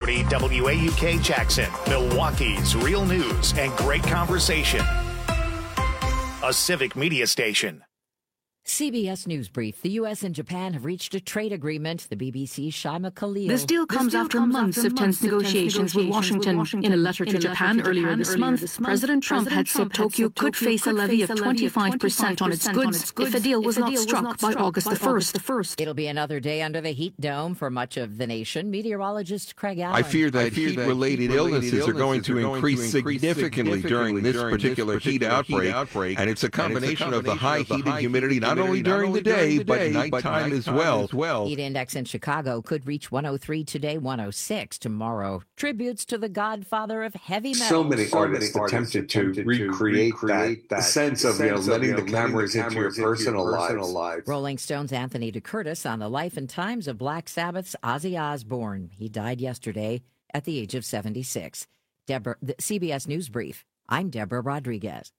640 WAUK Jackson, Milwaukee's real news and great conversation. A civic media station. CBS News Brief. The U.S. and Japan have reached a trade agreement. The BBC's Shaima Khalil. This deal comes after months of tense negotiations with Washington. In a letter to Japan earlier this month, President Trump had said Tokyo could face a levy of 25% on its goods if a deal was not struck by August the 1st. It'll be another day under the heat dome for much of the nation. Meteorologist Craig Allen. I fear that heat-related illnesses are going to increase significantly during this particular heat outbreak, and it's a combination of the high heat and humidity, not only during the day, but nighttime as well. Heat index in Chicago could reach 103 today, 106 tomorrow. Tributes to the godfather of heavy metal. So many artists attempted to recreate that sense of letting the cameras into your personal lives. Rolling Stone's Anthony DeCurtis on the life and times of Black Sabbath's Ozzy Osbourne. He died yesterday at the age of 76. The CBS News Brief. I'm Deborah Rodriguez.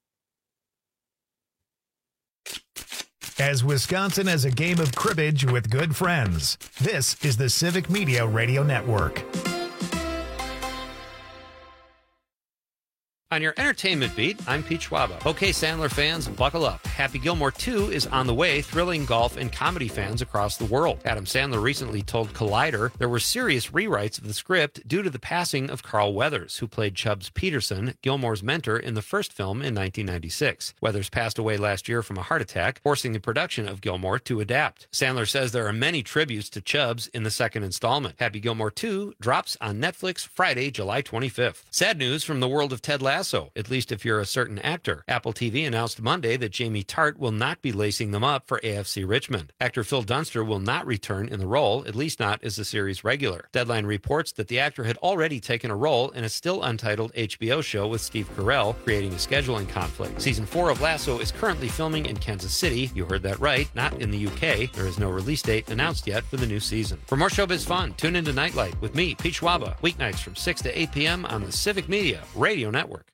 As Wisconsin has a game of cribbage with good friends, this is the Civic Media Radio Network. On your entertainment beat, I'm Pete Schwaba. Okay, Sandler fans, buckle up. Happy Gilmore 2 is on the way, thrilling golf and comedy fans across the world. Adam Sandler recently told Collider there were serious rewrites of the script due to the passing of Carl Weathers, who played Chubbs Peterson, Gilmore's mentor in the first film in 1996. Weathers passed away last year from a heart attack, forcing the production of Gilmore to adapt. Sandler says there are many tributes to Chubbs in the second installment. Happy Gilmore 2 drops on Netflix Friday, July 25th. Sad news from the world of Ted Lasso. At least if you're a certain actor. Apple TV announced Monday that Jamie Tart will not be lacing them up for AFC Richmond. Actor Phil Dunster will not return in the role, at least not as the series regular. Deadline reports that the actor had already taken a role in a still untitled HBO show with Steve Carell, creating a scheduling conflict. Season 4 of Lasso is currently filming in Kansas City. You heard that right, not in the UK. There is no release date announced yet for the new season. For more showbiz fun, tune into Nightlight with me, Pete Schwaba, weeknights from 6 to 8 p.m. on the Civic Media Radio Network.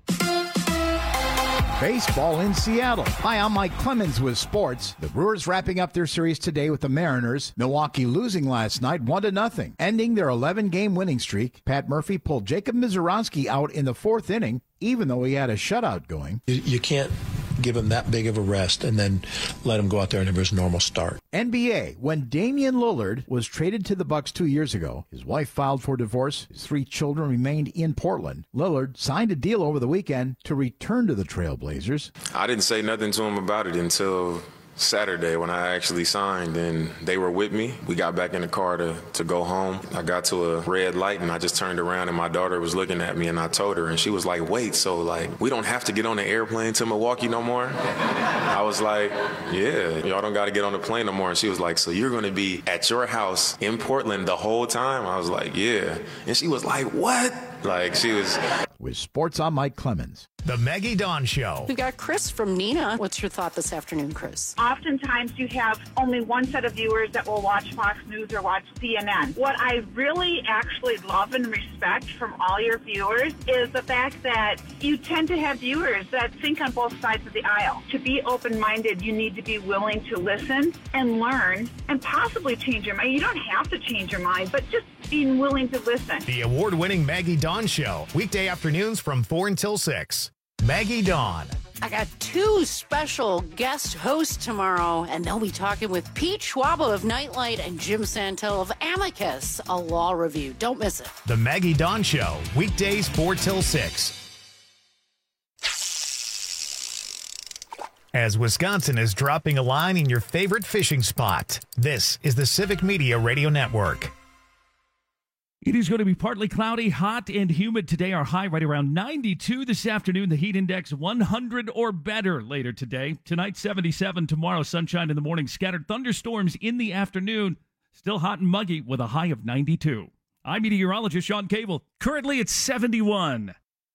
Baseball in Seattle. Hi, I'm Mike Clemens with sports. The Brewers wrapping up their series today with the Mariners. Milwaukee losing last night 1-0, ending their 11-game winning streak. Pat Murphy pulled Jacob Misiorowski out in the fourth inning, even though he had a shutout going. You can't give him that big of a rest and then let him go out there and have his normal start. NBA. When Damian Lillard was traded to the Bucks 2 years ago, his wife filed for divorce. His 3 children remained in Portland. Lillard signed a deal over the weekend to return to the Trailblazers. I didn't say nothing to him about it until Saturday when I actually signed, and they were with me. We got back in the car to go home. I got to a red light and I just turned around and my daughter was looking at me and I told her, and she was like, wait, so we don't have to get on the airplane to Milwaukee no more? I was like, yeah, y'all don't got to get on the plane no more. And she was like, so you're going to be at your house in Portland the whole time? I was like, yeah. And she was like, what? She was. With sports, I'm Mike Clemens. The Maggie Dawn Show. We've got Chris from Neenah. What's your thought this afternoon, Chris? Oftentimes you have only one set of viewers that will watch Fox News or watch CNN. What I really actually love and respect from all your viewers is the fact that you tend to have viewers that think on both sides of the aisle. To be open-minded, you need to be willing to listen and learn and possibly change your mind. You don't have to change your mind, but just being willing to listen. The award-winning Maggie Dawn Show. Weekday afternoons from 4 until 6. Maggie Dawn. I got 2 special guest hosts tomorrow, and they'll be talking with Pete Schwaba of Nightlight and Jim Santel of Amicus, a law review. Don't miss it. The Maggie Dawn Show. Weekdays 4 till 6. As Wisconsin is dropping a line in your favorite fishing spot, this is the Civic Media Radio Network. It is going to be partly cloudy, hot, and humid today. Our high right around 92 this afternoon. The heat index 100 or better later today. Tonight, 77. Tomorrow, sunshine in the morning. Scattered thunderstorms in the afternoon. Still hot and muggy with a high of 92. I'm meteorologist Sean Cable. Currently, it's 71.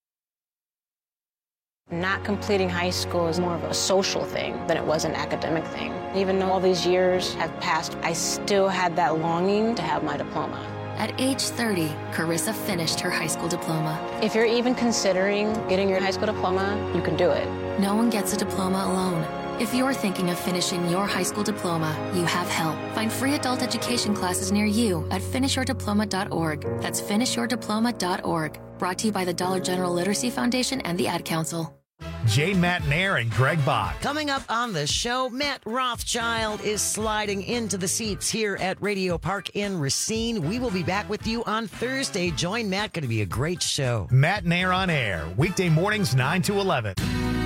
Not completing high school is more of a social thing than it was an academic thing. Even though all these years have passed, I still had that longing to have my diploma. At age 30, Carissa finished her high school diploma. If you're even considering getting your high school diploma, you can do it. No one gets a diploma alone. If you're thinking of finishing your high school diploma, you have help. Find free adult education classes near you at finishyourdiploma.org. That's finishyourdiploma.org. Brought to you by the Dollar General Literacy Foundation and the Ad Council. Jay Matnair and Greg Bach. Coming up on the show, Matt Rothschild is sliding into the seats here at Radio Park in Racine. We will be back with you on Thursday. Join Matt. Going to be a great show. Matnair on air, weekday mornings 9 to 11.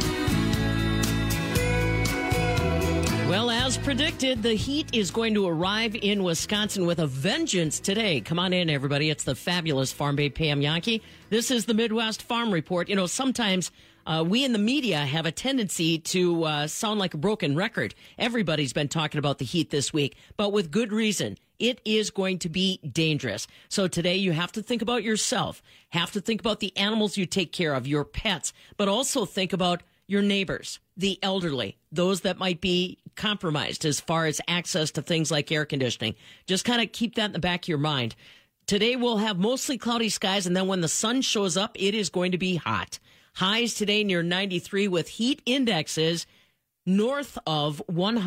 Well, as predicted, the heat is going to arrive in Wisconsin with a vengeance today. Come on in, everybody. It's the fabulous Farm Babe Pam Yankee. This is the Midwest Farm Report. You know, sometimes we in the media have a tendency to sound like a broken record. Everybody's been talking about the heat this week, but with good reason. It is going to be dangerous. So today you have to think about yourself, have to think about the animals you take care of, your pets, but also think about your neighbors, the elderly, those that might be compromised as far as access to things like air conditioning. Just kind of keep that in the back of your mind. Today we'll have mostly cloudy skies, and then when the sun shows up, it is going to be hot. Highs today near 93 with heat indexes north of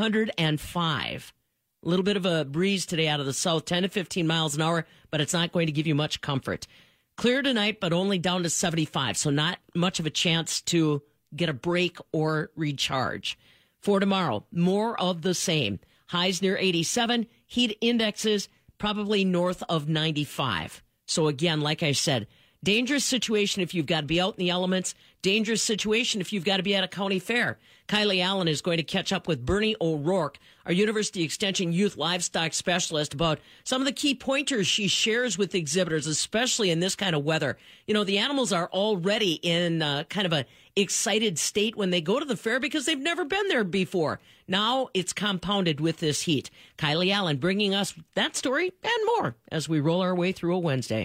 105. A little bit of a breeze today out of the south, 10 to 15 miles an hour, but it's not going to give you much comfort. Clear tonight, but only down to 75, so not much of a chance to get a break or recharge. For tomorrow, more of the same. Highs near 87, heat indexes probably north of 95. So again, like I said, dangerous situation if you've got to be out in the elements. Dangerous situation if you've got to be at a county fair. Kylie Allen is going to catch up with Bernie O'Rourke, our University Extension Youth Livestock Specialist, about some of the key pointers she shares with exhibitors, especially in this kind of weather. You know, the animals are already in kind of a excited state when they go to the fair because they've never been there before. Now it's compounded with this heat. Kylie Allen bringing us that story and more as we roll our way through a Wednesday.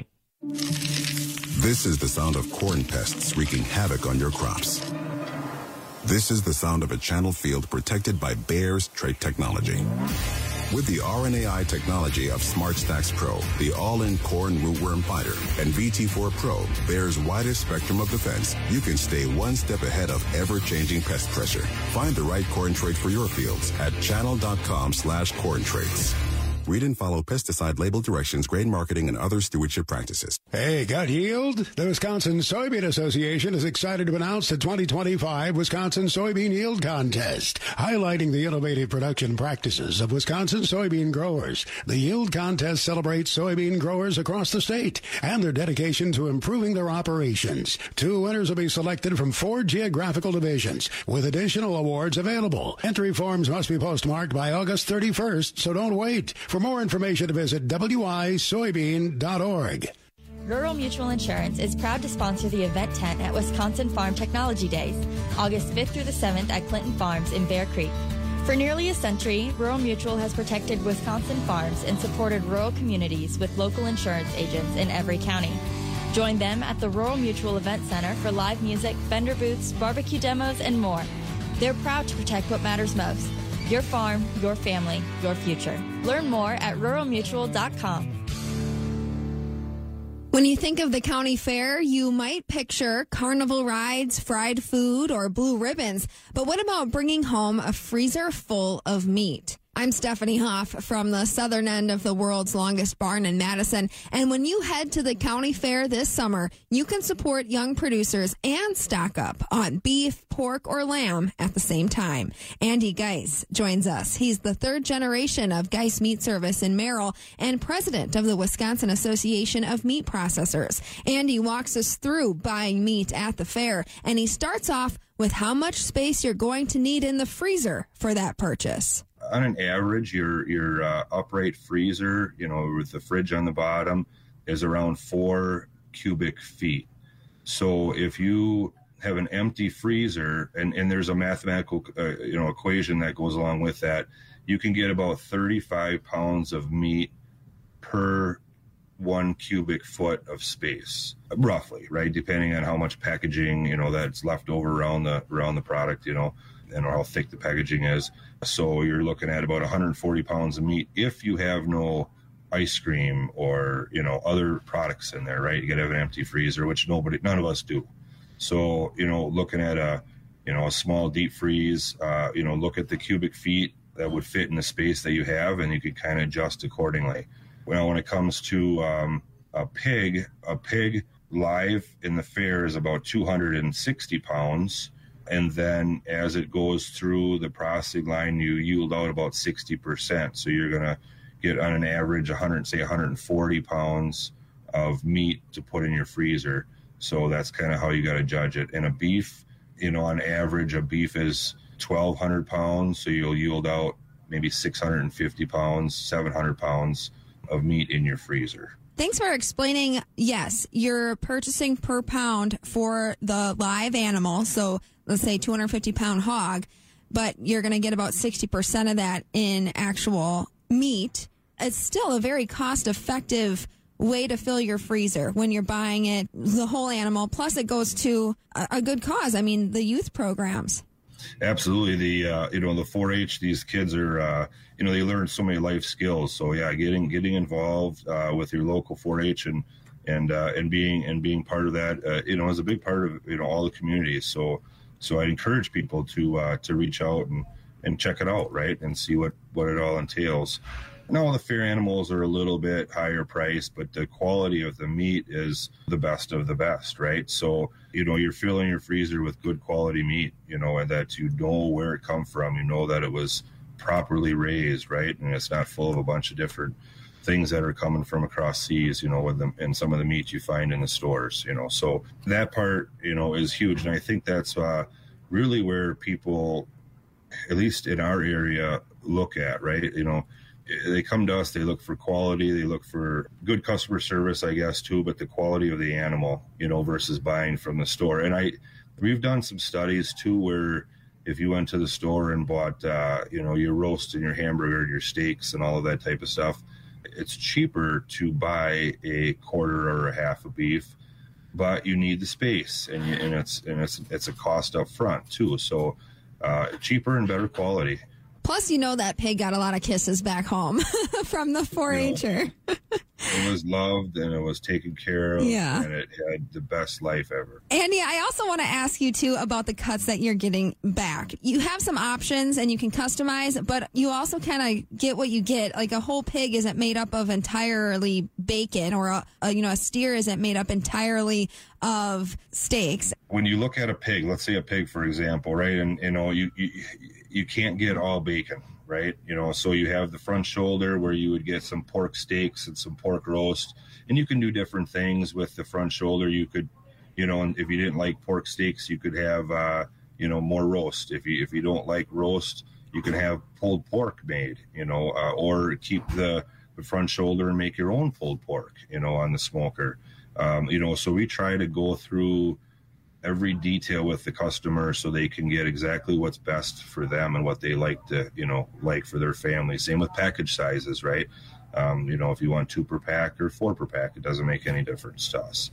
This is the sound of corn pests wreaking havoc on your crops. This is the sound of a channel field protected by Bayer's trait technology. With the RNAi technology of SmartStax Pro, the all-in corn rootworm fighter, and VT4 Pro, Bayer's widest spectrum of defense, you can stay one step ahead of ever-changing pest pressure. Find the right corn trait for your fields at channel.com/corn traits. Read and follow pesticide label directions, grain marketing, and other stewardship practices. Hey, got yield? The Wisconsin Soybean Association is excited to announce the 2025 Wisconsin Soybean Yield Contest, highlighting the innovative production practices of Wisconsin soybean growers. The Yield Contest celebrates soybean growers across the state and their dedication to improving their operations. 2 winners will be selected from 4 geographical divisions, with additional awards available. Entry forms must be postmarked by August 31st, so don't wait. For more information, visit wisoybean.org. Rural Mutual Insurance is proud to sponsor the event tent at Wisconsin Farm Technology Days, August 5th through the 7th at Clinton Farms in Bear Creek. For nearly a century, Rural Mutual has protected Wisconsin farms and supported rural communities with local insurance agents in every county. Join them at the Rural Mutual Event Center for live music, vendor booths, barbecue demos, and more. They're proud to protect what matters most. Your farm, your family, your future. Learn more at ruralmutual.com. When you think of the county fair, you might picture carnival rides, fried food, or blue ribbons. But what about bringing home a freezer full of meat? I'm Stephanie Hoff from the southern end of the world's longest barn in Madison. And when you head to the county fair this summer, you can support young producers and stock up on beef, pork, or lamb at the same time. Andy Geis joins us. He's the 3rd generation of Geis Meat Service in Merrill and president of the Wisconsin Association of Meat Processors. Andy walks us through buying meat at the fair, and he starts off with how much space you're going to need in the freezer for that purchase. On an average, your upright freezer, with the fridge on the bottom, is around 4 cubic feet. So if you have an empty freezer, and there's a mathematical equation that goes along with that, you can get about 35 pounds of meat per 1 cubic foot of space, roughly, right? Depending on how much packaging, that's left over around the product, and how thick the packaging is. So you're looking at about 140 pounds of meat if you have no ice cream or, other products in there, right? You got to have an empty freezer, which none of us do. So, looking at a a small deep freeze, look at the cubic feet that would fit in the space that you have, and you could kind of adjust accordingly. Well, when it comes to a pig live in the fair is about 260 pounds. And then as it goes through the processing line, you yield out about 60%. So you're going to get on an average 140 pounds of meat to put in your freezer. So that's kind of how you got to judge it. And a beef, on average, a beef is 1,200 pounds. So you'll yield out maybe 650 pounds, 700 pounds of meat in your freezer. Thanks for explaining. Yes, you're purchasing per pound for the live animal. So let's say 250-pound hog, but you're going to get about 60% of that in actual meat. It's still a very cost-effective way to fill your freezer when you're buying it, the whole animal. Plus, it goes to a good cause. I mean, the youth programs. Absolutely. The 4-H, these kids are, they learn so many life skills. So yeah, getting involved with your local 4-H and being part of that, is a big part of, all the communities. So I encourage people to reach out and check it out, right, and see what it all entails. Now, the fair animals are a little bit higher priced, but the quality of the meat is the best of the best, right? So, you're filling your freezer with good quality meat, and that you know where it come from. You know that it was properly raised, right? And it's not full of a bunch of different things that are coming from across seas, with them and some of the meat you find in the stores, So that part, is huge. And I think that's really where people, at least in our area, look at, right? They come to us, they look for quality, they look for good customer service, I guess, too, but the quality of the animal, versus buying from the store. And we've done some studies, too, where if you went to the store and bought, your roast and your hamburger, your steaks and all of that type of stuff, it's cheaper to buy a quarter or a half of beef, but you need the space, and it's a cost up front, too. So cheaper and better quality. Plus, that pig got a lot of kisses back home from the 4-H'er. It was loved and it was taken care of. Yeah. And it had the best life ever. Andy, I also want to ask you, too, about the cuts that you're getting back. You have some options and you can customize, but you also kind of get what you get. Like a whole pig isn't made up of entirely bacon, or a steer isn't made up entirely of steaks. When you look at a pig, let's say a pig, for example, right, and you can't get all bacon, right? So you have the front shoulder where you would get some pork steaks and some pork roast, and you can do different things with the front shoulder. You could, and if you didn't like pork steaks, you could have, more roast. If you don't like roast, you can have pulled pork made, or keep the front shoulder and make your own pulled pork, on the smoker. So we try to go through every detail with the customer so they can get exactly what's best for them and what they like to, like for their family. Same with package sizes, right? If you want 2 per pack or 4 per pack, it doesn't make any difference to us.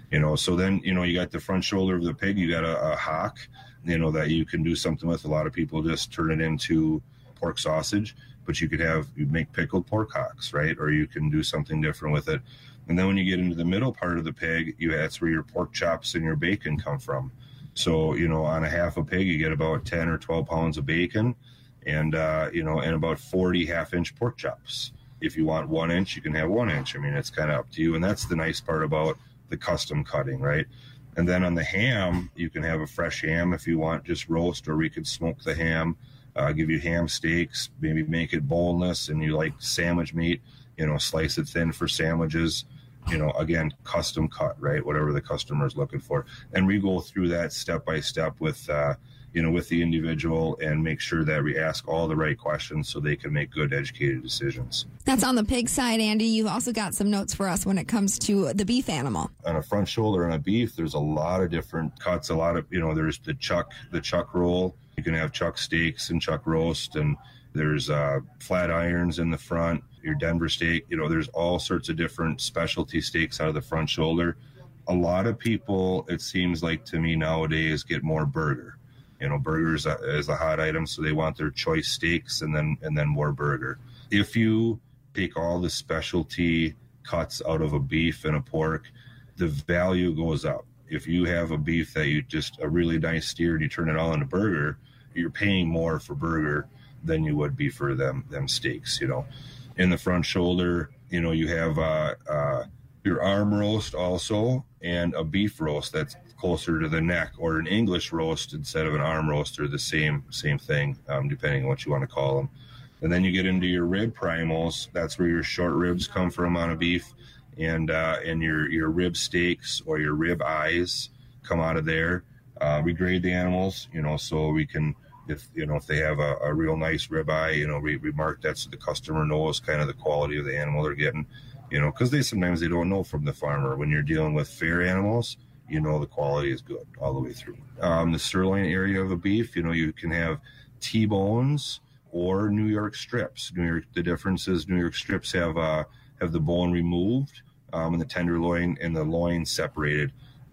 So then, you got the front shoulder of the pig, you got a hock, that you can do something with. A lot of people just turn it into pork sausage, but you make pickled pork hocks, right? Or you can do something different with it. And then when you get into the middle part of the pig, that's where your pork chops and your bacon come from. So, on a half a pig, you get about 10 or 12 pounds of bacon and about 40 half-inch pork chops. If you want 1 inch, you can have 1 inch. I mean, it's kind of up to you. And that's the nice part about the custom cutting, right? And then on the ham, you can have a fresh ham if you want, just roast, or we could smoke the ham, give you ham steaks, maybe make it boneless, and you like sandwich meat, slice it thin for sandwiches. Again, custom cut, right? Whatever the customer is looking for. And we go through that step by step with the individual and make sure that we ask all the right questions so they can make good, educated decisions. That's on the pig side, Andy. You've also got some notes for us when it comes to the beef animal. On a front shoulder and a beef, there's a lot of different cuts. A lot of, there's the chuck roll. You can have chuck steaks and chuck roast, and there's flat irons in the front. Your Denver steak, there's all sorts of different specialty steaks out of the front shoulder. A lot of people, it seems like to me nowadays, get more burger. Burgers is a hot item, so they want their choice steaks and then more burger. If you take all the specialty cuts out of a beef and a pork, the value goes up. if you have a beef that you just a really nice steer and you turn it all into burger, you're paying more for burger than you would be for them steaks. In the front shoulder, you have your arm roast also, and a beef roast that's closer to the neck, or an English roast instead of an arm roast, or the same thing, depending on what you want to call them. And then you get into your rib primals. That's where your short ribs come from on a beef, and your rib steaks or your rib eyes come out of there. We grade the animals, so we can, if they have a real nice rib eye, we mark that so the customer knows kind of the quality of the animal they're getting, because sometimes they don't know from the farmer. When you're dealing with fair animals, the quality is good all the way through. The sirloin area of a beef, you can have T-bones or New York strips. The difference is New York strips have the bone removed, and the tenderloin and the loin separated.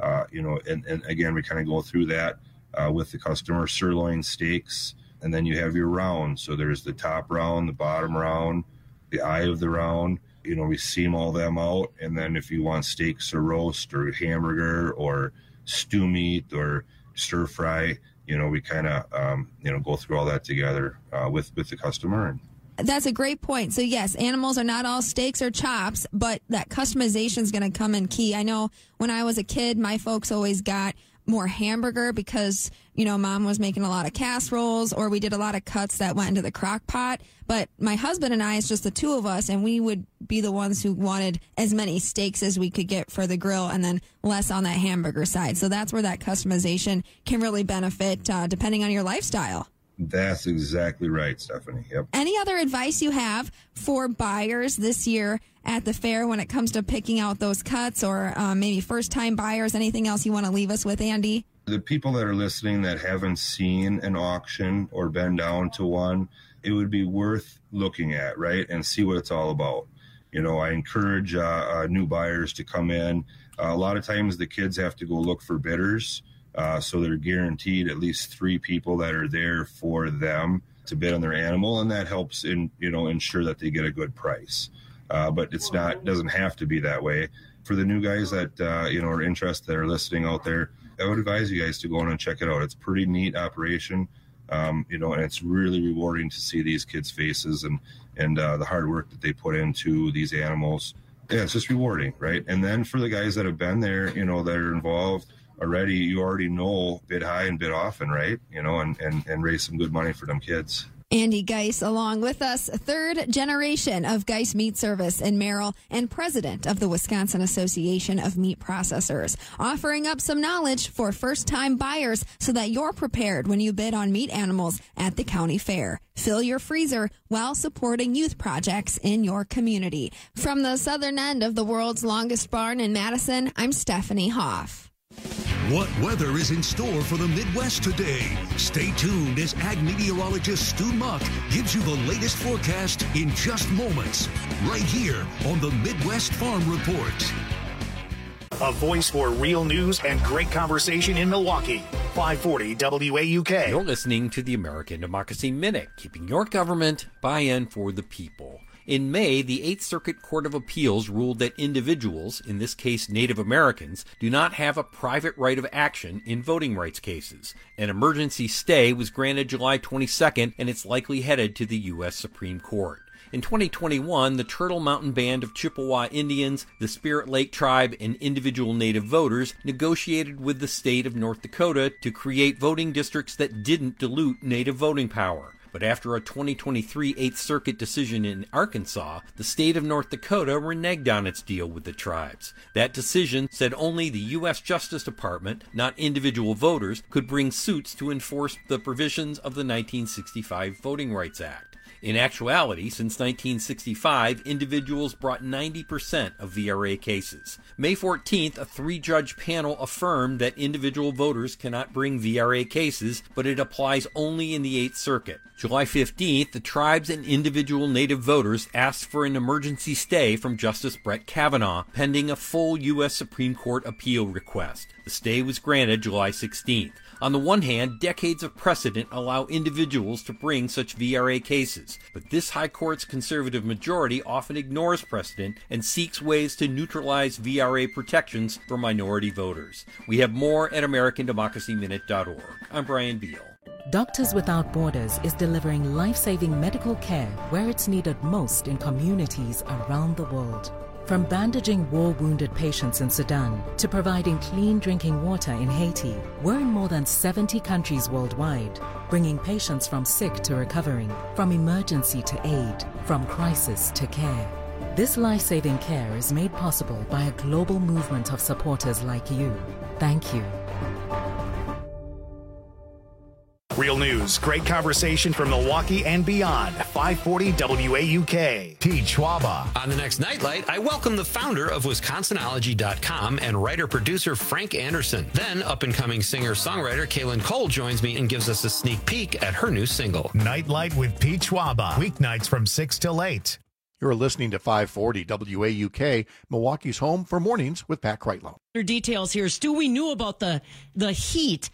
And again, we kind of go through that with the customer. Sirloin steaks, and then you have your round. So there's the top round, the bottom round, the eye of the round. We seam all them out, and then if you want steaks or roast or hamburger or stew meat or stir fry, we kind of go through all that together with the customer. That's a great point. So yes, animals are not all steaks or chops, but that customization is going to come in key. I know when I was a kid, my folks always got more hamburger because, mom was making a lot of casseroles, or we did a lot of cuts that went into the crock pot. But my husband and I, it's just the two of us, and we would be the ones who wanted as many steaks as we could get for the grill and then less on that hamburger side. So that's where that customization can really benefit depending on your lifestyle. That's exactly right, Stephanie. Yep. Any other advice you have for buyers this year at the fair when it comes to picking out those cuts, or maybe first-time buyers? Anything else you want to leave us with, Andy? The people that are listening that haven't seen an auction or been down to one, it would be worth looking at, right, and see what it's all about. I encourage new buyers to come in. A lot of times the kids have to go look for bidders. So they're guaranteed at least 3 people that are there for them to bid on their animal, and that helps ensure that they get a good price. But doesn't have to be that way. For the new guys that are interested, that are listening out there, I would advise you guys to go in and check it out. It's a pretty neat operation, and it's really rewarding to see these kids' faces and the hard work that they put into these animals. Yeah, it's just rewarding, right? And then for the guys that have been there, that are involved already, you already know bid high and bid often, right? And raise some good money for them kids. Andy Geis, along with us, third generation of Geis Meat Service in Merrill and president of the Wisconsin Association of Meat Processors, offering up some knowledge for first-time buyers so that you're prepared when you bid on meat animals at the county fair. Fill your freezer while supporting youth projects in your community. From the southern end of the world's longest barn in Madison, I'm Stephanie Hoff. What weather is in store for the Midwest today? Stay tuned as ag meteorologist Stu Muck gives you the latest forecast in just moments, right here on the Midwest Farm Report. A voice for real news and great conversation in Milwaukee. 540 WAUK. You're listening to the American Democracy Minute, keeping your government by-in for the people. In May, the 8th Circuit Court of Appeals ruled that individuals, in this case Native Americans, do not have a private right of action in voting rights cases. An emergency stay was granted July 22nd, and it's likely headed to the U.S. Supreme Court. In 2021, the Turtle Mountain Band of Chippewa Indians, the Spirit Lake Tribe, and individual Native voters negotiated with the state of North Dakota to create voting districts that didn't dilute Native voting power. But after a 2023 8th Circuit decision in Arkansas, the state of North Dakota reneged on its deal with the tribes. That decision said only the U.S. Justice Department, not individual voters, could bring suits to enforce the provisions of the 1965 Voting Rights Act. In actuality, since 1965, individuals brought 90% of VRA cases. May 14th, a 3-judge panel affirmed that individual voters cannot bring VRA cases, but it applies only in the 8th Circuit. July 15th, the tribes and individual Native voters asked for an emergency stay from Justice Brett Kavanaugh, pending a full U.S. Supreme Court appeal request. The stay was granted July 16th. On the one hand, decades of precedent allow individuals to bring such VRA cases, but this High Court's conservative majority often ignores precedent and seeks ways to neutralize VRA protections for minority voters. We have more at AmericanDemocracyMinute.org. I'm Brian Beal. Doctors Without Borders is delivering life-saving medical care where it's needed most in communities around the world. From bandaging war-wounded patients in Sudan to providing clean drinking water in Haiti, we're in more than 70 countries worldwide, bringing patients from sick to recovering, from emergency to aid, from crisis to care. This life-saving care is made possible by a global movement of supporters like you. Thank you. Real news, great conversation from Milwaukee and beyond. 540 WAUK. Pete Schwaba. On the next Nightlight, I welcome the founder of WisconsinOlogy.com and writer-producer Frank Anderson. Then, up-and-coming singer-songwriter Kaylin Cole joins me and gives us a sneak peek at her new single. Nightlight with Pete Schwaba. Weeknights from 6 till 8. You're listening to 540 WAUK, Milwaukee's home for mornings with Pat Kreitlow. Details here. Stu, we knew about the heat,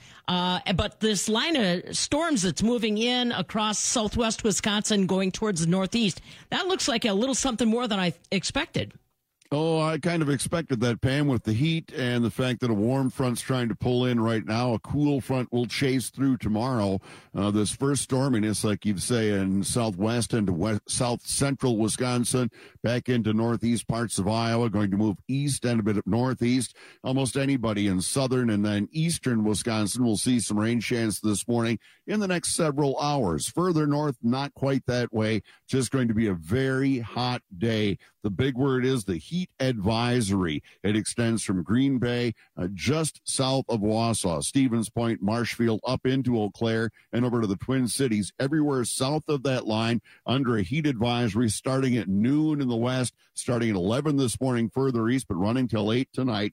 but this line of storms that's moving in across southwest Wisconsin going towards the northeast, that looks like a little something more than I expected. Oh, I kind of expected that, Pam, with the heat and the fact that a warm front's trying to pull in right now. A cool front will chase through tomorrow. This first storminess, like you'd say, in southwest into south central Wisconsin, back into northeast parts of Iowa, going to move east and a bit of northeast. Almost anybody in southern and then eastern Wisconsin will see some rain chance this morning in the next several hours. Further north, not quite that way. Just going to be a very hot day. The big word is the heat advisory. It extends from Green Bay, just south of Wausau, Stevens Point, Marshfield, up into Eau Claire, and over to the Twin Cities. Everywhere south of that line under a heat advisory starting at noon in the west, starting at 11 this morning further east, but running till 8 tonight.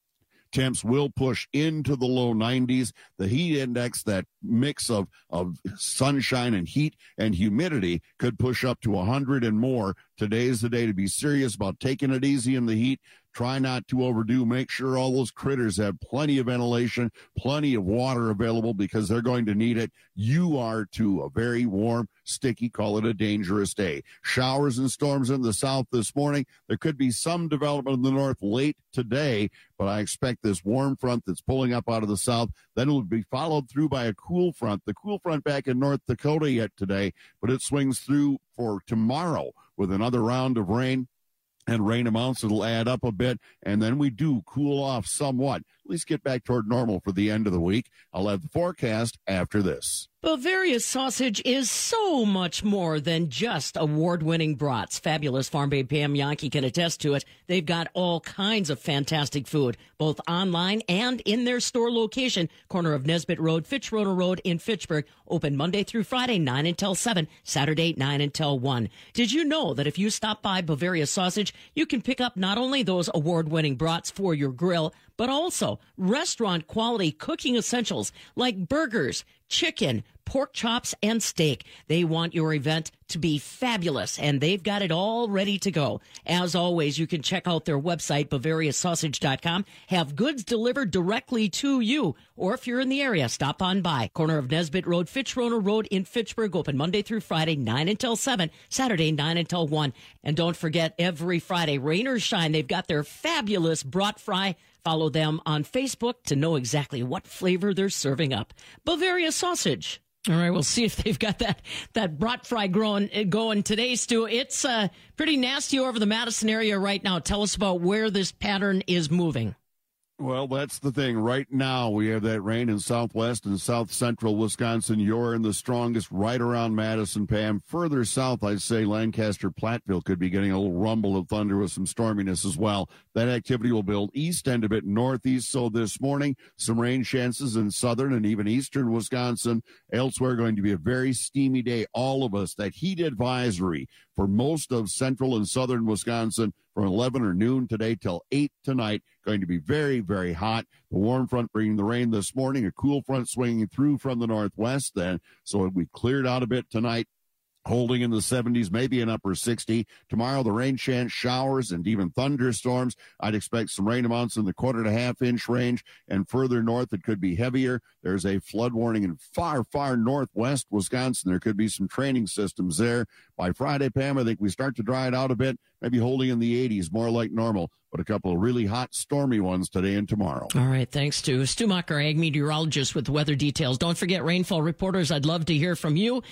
Temps will push into the low 90s. The heat index, that mix of sunshine and heat and humidity, could push up to 100 and more. Today's the day to be serious about taking it easy in the heat. Try not to overdo. Make sure all those critters have plenty of ventilation, plenty of water available, because they're going to need it. You are too. A very warm, sticky, call it a dangerous day. Showers and storms in the south this morning. There could be some development in the north late today, but I expect this warm front that's pulling up out of the south, then it will be followed through by a cool front. The cool front back in North Dakota yet today, but it swings through for tomorrow with another round of rain. And rain amounts, it'll add up a bit, and then we do cool off somewhat. At least get back toward normal for the end of the week. I'll have the forecast after this. Bavaria Sausage is so much more than just award-winning brats. Fabulous Farm Babe Pam Yankee can attest to it. They've got all kinds of fantastic food, both online and in their store location, corner of Nesbitt Road, Fitzroder Road in Fitchburg, open Monday through Friday, 9 until 7, Saturday, 9 until 1. Did you know that if you stop by Bavaria Sausage, you can pick up not only those award-winning brats for your grill, but also restaurant-quality cooking essentials like burgers, chicken, pork chops, and steak. They want your event to be fabulous, and they've got it all ready to go. As always, you can check out their website, BavariaSausage.com, have goods delivered directly to you, or if you're in the area, stop on by. Corner of Nesbitt Road, Fitzroder Road in Fitchburg, open Monday through Friday, 9 until 7, Saturday, 9 until 1. And don't forget, every Friday, rain or shine, they've got their fabulous brat fry. Follow them on Facebook to know exactly what flavor they're serving up. Bavaria Sausage. All right, we'll see if they've got that brat fry going today, Stu. It's pretty nasty over the Madison area right now. Tell us about where this pattern is moving. Well, that's the thing. Right now, we have that rain in southwest and south central Wisconsin. You're in the strongest right around Madison, Pam. Further south, I'd say Lancaster, Platteville could be getting a little rumble of thunder with some storminess as well. That activity will build east and a bit northeast. So this morning, some rain chances in southern and even eastern Wisconsin. Elsewhere, going to be a very steamy day. All of us, that heat advisory for most of central and southern Wisconsin from 11 or noon today till 8 tonight. Going to be very, very hot. The warm front bringing the rain this morning, a cool front swinging through from the northwest then. So we cleared out a bit tonight, holding in the 70s, maybe an upper 60. Tomorrow, the rain chance, showers, and even thunderstorms. I'd expect some rain amounts in the 1/4 to 1/2 inch range, and further north, it could be heavier. There's a flood warning in far, far northwest Wisconsin. There could be some training systems there. By Friday, Pam, I think we start to dry it out a bit, maybe holding in the 80s, more like normal, but a couple of really hot, stormy ones today and tomorrow. All right, thanks to Stu Mock, our ag meteorologist, with weather details. Don't forget, rainfall reporters, I'd love to hear from you.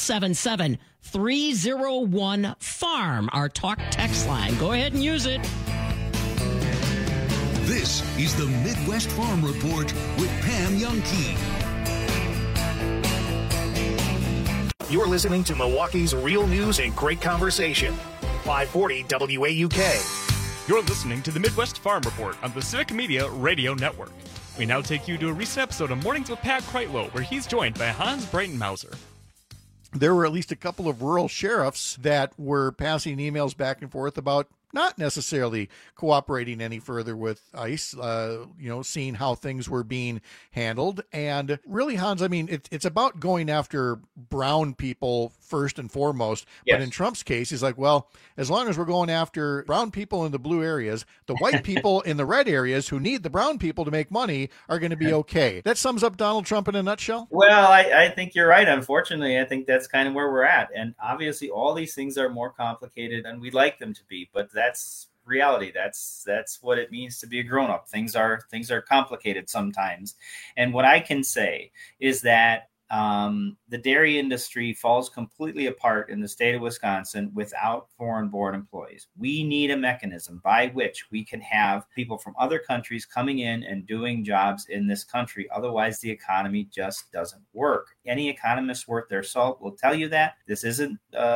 877-301-FARM, our talk text line. Go ahead and use it. This is the Midwest Farm Report with Pam Youngkey. You're listening to Milwaukee's real news and great conversation. 540 WAUK. You're listening to the Midwest Farm Report on the Civic Media Radio Network. We now take you to a recent episode of Mornings with Pat Kreitlow, where he's joined by Hans Breitenmauser. There were at least a couple of rural sheriffs that were passing emails back and forth about not necessarily cooperating any further with ICE, seeing how things were being handled. And really, Hans, I mean, it's about going after brown people first and foremost. Yes. But in Trump's case, he's like, well, as long as we're going after brown people in the blue areas, the white people in the red areas who need the brown people to make money are going to be okay. That sums up Donald Trump in a nutshell? Well, I think you're right. Unfortunately, I think that's kind of where we're at. And obviously, all these things are more complicated than we'd like them to be. But that's reality. That's what it means to be a grown-up. Things are complicated sometimes. And what I can say is that the dairy industry falls completely apart in the state of Wisconsin without foreign-born employees. We need a mechanism by which we can have people from other countries coming in and doing jobs in this country. Otherwise, the economy just doesn't work. Any economist worth their salt will tell you that. This isn't,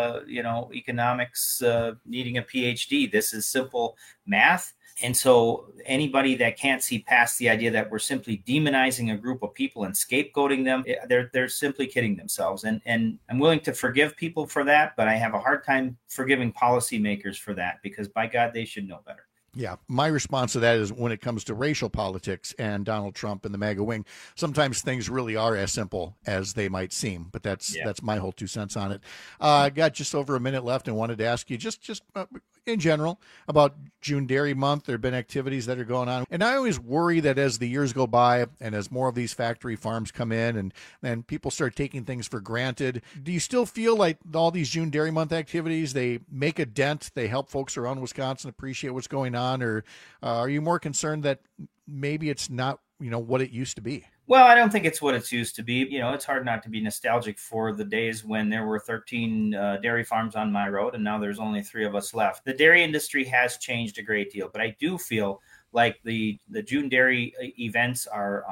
economics needing a PhD. This is simple math. And so anybody that can't see past the idea that we're simply demonizing a group of people and scapegoating them, they're simply kidding themselves. And I'm willing to forgive people for that, but I have a hard time forgiving policymakers for that because, by God, they should know better. Yeah, my response to that is when it comes to racial politics and Donald Trump and the MAGA wing, sometimes things really are as simple as they might seem. But that's my whole 2 cents on it. Got just over a minute left and wanted to ask you just in general about June Dairy Month. There have been activities that are going on. And I always worry that as the years go by and as more of these factory farms come in and people start taking things for granted, do you still feel like all these June Dairy Month activities, they make a dent, they help folks around Wisconsin appreciate what's going on? Or are you more concerned that maybe it's not, what it used to be? Well, I don't think it's what it's used to be. It's hard not to be nostalgic for the days when there were 13 dairy farms on my road, and now there's only 3 of us left. The dairy industry has changed a great deal, but I do feel like the June Dairy events are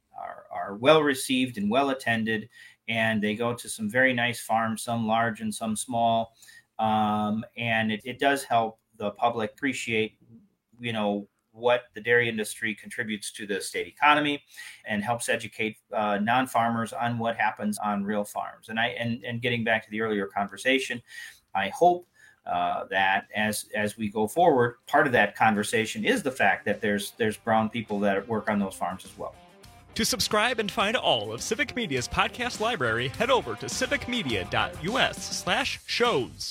well received and well attended, and they go to some very nice farms, some large and some small, and it does help the public appreciate, what the dairy industry contributes to the state economy and helps educate non-farmers on what happens on real farms. And getting back to the earlier conversation, I hope that as we go forward, part of that conversation is the fact that there's brown people that work on those farms as well. To subscribe and find all of Civic Media's podcast library, head over to civicmedia.us/shows.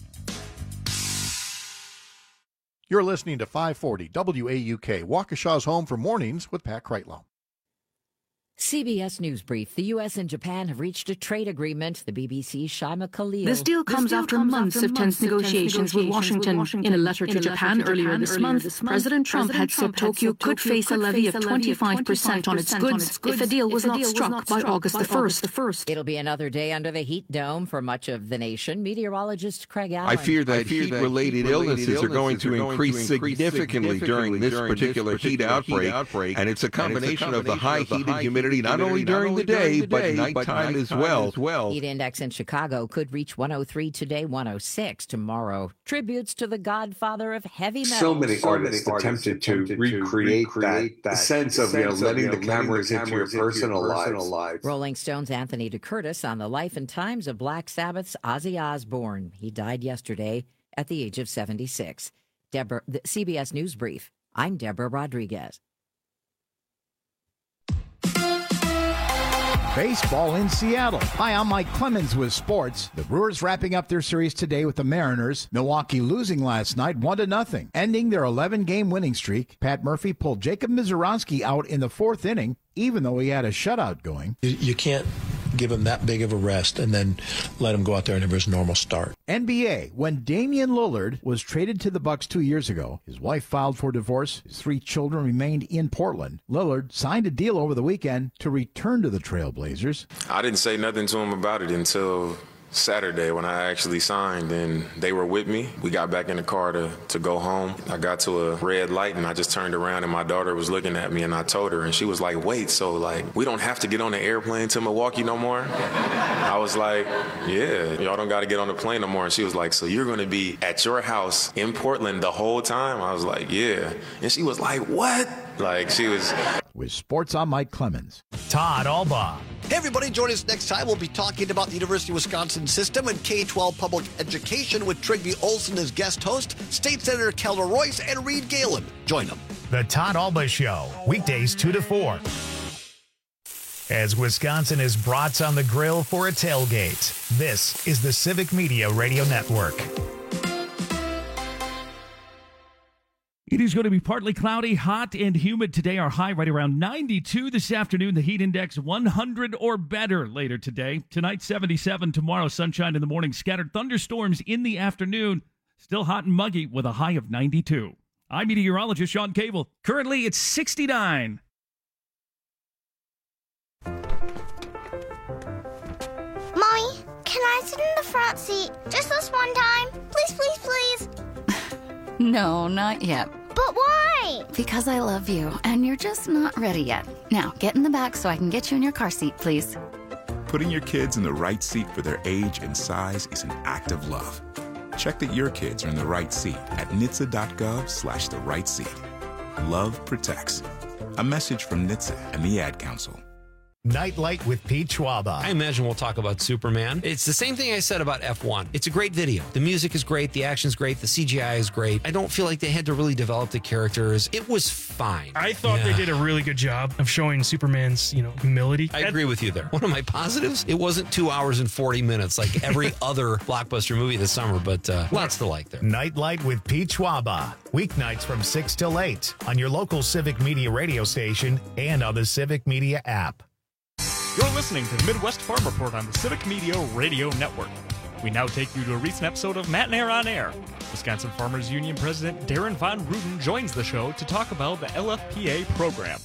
You're listening to 540 WAUK, Waukesha's home for mornings with Pat Kreitlow. CBS News Brief. The U.S. and Japan have reached a trade agreement. The BBC's Shaima Khalil. This deal comes after months of tense negotiations with Washington. In a letter to Japan earlier this month, President Trump had said Tokyo could face a levy of 25% on its goods if a deal was not struck by August the 1st. It'll be another day under the heat dome for much of the nation. Meteorologist Craig Allen. I fear that heat-related illnesses are going to increase significantly during this particular heat outbreak, and it's a combination of the high heat and humidity not only during the day, but nighttime as well. Heat index in Chicago could reach 103 today, 106 tomorrow. Tributes to the godfather of heavy metal. So many artists attempted to recreate that sense of letting the cameras into your personal lives. Rolling Stone's Anthony DeCurtis on the life and times of Black Sabbath's Ozzy Osbourne. He died yesterday at the age of 76. The CBS News Brief. I'm Deborah Rodriguez. Baseball in Seattle. Hi, I'm Mike Clemens with sports. The Brewers wrapping up their series today with the Mariners. Milwaukee losing last night 1-0, ending their 11-game winning streak. Pat Murphy pulled Jacob Misiorowski out in the 4th inning, even though he had a shutout going. You can't give him that big of a rest and then let him go out there and have his normal start. NBA. When Damian Lillard was traded to the Bucks 2 years ago, his wife filed for divorce. His 3 children remained in Portland. Lillard signed a deal over the weekend to return to the Trailblazers. I didn't say nothing to him about it until Saturday when I actually signed, and they were with me. We got back in the car to go home. I got to a red light and I just turned around and my daughter was looking at me, and I told her, and she was like, wait, so like we don't have to get on the airplane to Milwaukee no more? I was like, yeah, y'all don't got to get on the plane no more. And she was like, so you're going to be at your house in Portland the whole time? I was like, yeah. And she was like, what? Like she was. With sports, I'm Mike Clemens. Todd Albaugh. Hey, everybody, join us next time. We'll be talking about the University of Wisconsin system and K-12 public education with Trygve Olson as guest host, State Senator Keller Royce, and Reed Galen. Join them. The Todd Albaugh Show, weekdays 2 to 4. As Wisconsin is brats on the grill for a tailgate, this is the Civic Media Radio Network. It is going to be partly cloudy, hot, and humid today. Our high right around 92 this afternoon. The heat index 100 or better later today. Tonight, 77. Tomorrow, sunshine in the morning. Scattered thunderstorms in the afternoon. Still hot and muggy with a high of 92. I'm meteorologist Sean Cable. Currently, it's 69. Mommy, can I sit in the front seat just this one time? Please, please, please. No, not yet. But why? Because I love you, and you're just not ready yet. Now, get in the back so I can get you in your car seat, please. Putting your kids in the right seat for their age and size is an act of love. Check that your kids are in the right seat at NHTSA.gov/the right seat. Love protects. A message from NHTSA and the Ad Council. Nightlight with Pete Schwaba. I imagine we'll talk about Superman. It's the same thing I said about F1. It's a great video. The music is great. The action's great. The CGI is great. I don't feel like they had to really develop the characters. It was fine. I thought they did a really good job of showing Superman's, humility. I agree with you there. One of my positives, it wasn't 2 hours and 40 minutes like every other blockbuster movie this summer, but lots to like there. Nightlight with Pete Schwaba. Weeknights from 6 till 8 on your local Civic Media radio station and on the Civic Media app. You're listening to the Midwest Farm Report on the Civic Media Radio Network. We now take you to a recent episode of Matt and Air on Air. Wisconsin Farmers Union President Darren Von Ruden joins the show to talk about the LFPA program.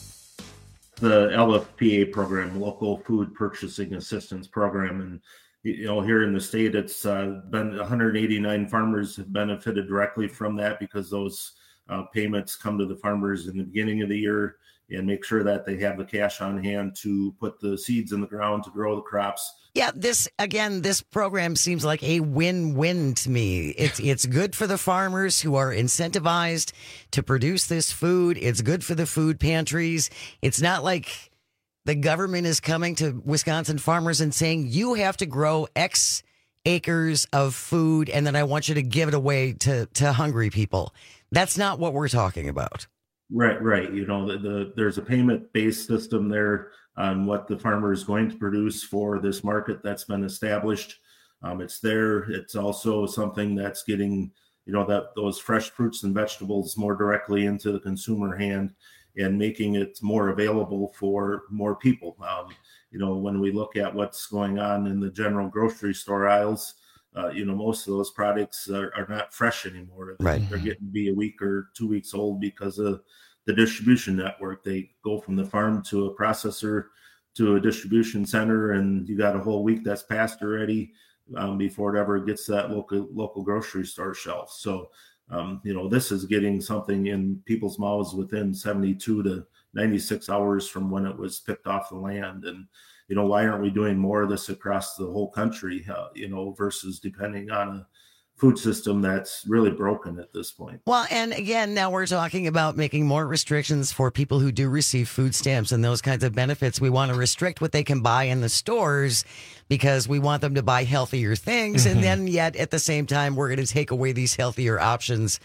The LFPA program, Local Food Purchasing Assistance Program, and here in the state, it's been 189 farmers have benefited directly from that because those payments come to the farmers in the beginning of the year and make sure that they have the cash on hand to put the seeds in the ground to grow the crops. Yeah, this program seems like a win-win to me. It's good for the farmers who are incentivized to produce this food. It's good for the food pantries. It's not like the government is coming to Wisconsin farmers and saying, you have to grow X acres of food and then I want you to give it away to hungry people. That's not what we're talking about. Right. There's a payment-based system there on what the farmer is going to produce for this market that's been established. It's there. It's also something that's getting, those fresh fruits and vegetables more directly into the consumer hand and making it more available for more people. When we look at what's going on in the general grocery store aisles, most of those products are not fresh anymore. Right. They're getting to be a week or 2 weeks old because of the distribution network. They go from the farm to a processor to a distribution center, and you got a whole week that's passed already before it ever gets to that local grocery store shelf. So, this is getting something in people's mouths within 72 to 96 hours from when it was picked off the land. And why aren't we doing more of this across the whole country, versus depending on a food system that's really broken at this point? Well, and again, now we're talking about making more restrictions for people who do receive food stamps and those kinds of benefits. We want to restrict what they can buy in the stores because we want them to buy healthier things. Mm-hmm. And then yet at the same time, we're going to take away these healthier options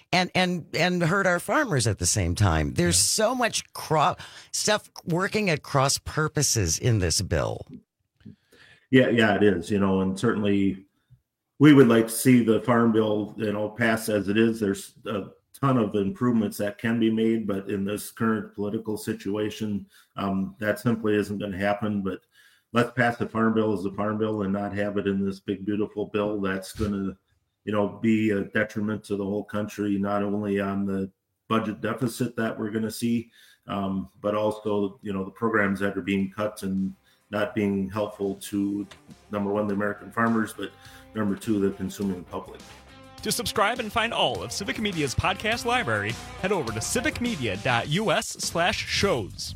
and hurt our farmers at the same time. There's so much stuff working at cross purposes in this bill. Yeah, it is, and certainly we would like to see the farm bill, pass as it is. There's a ton of improvements that can be made, but in this current political situation, that simply isn't going to happen. But let's pass the farm bill as a farm bill and not have it in this big, beautiful bill that's going to, be a detriment to the whole country, not only on the budget deficit that we're going to see, but also, the programs that are being cut and not being helpful to, number one, the American farmers, but number two, the consuming public. To subscribe and find all of Civic Media's podcast library, head over to civicmedia.us/shows.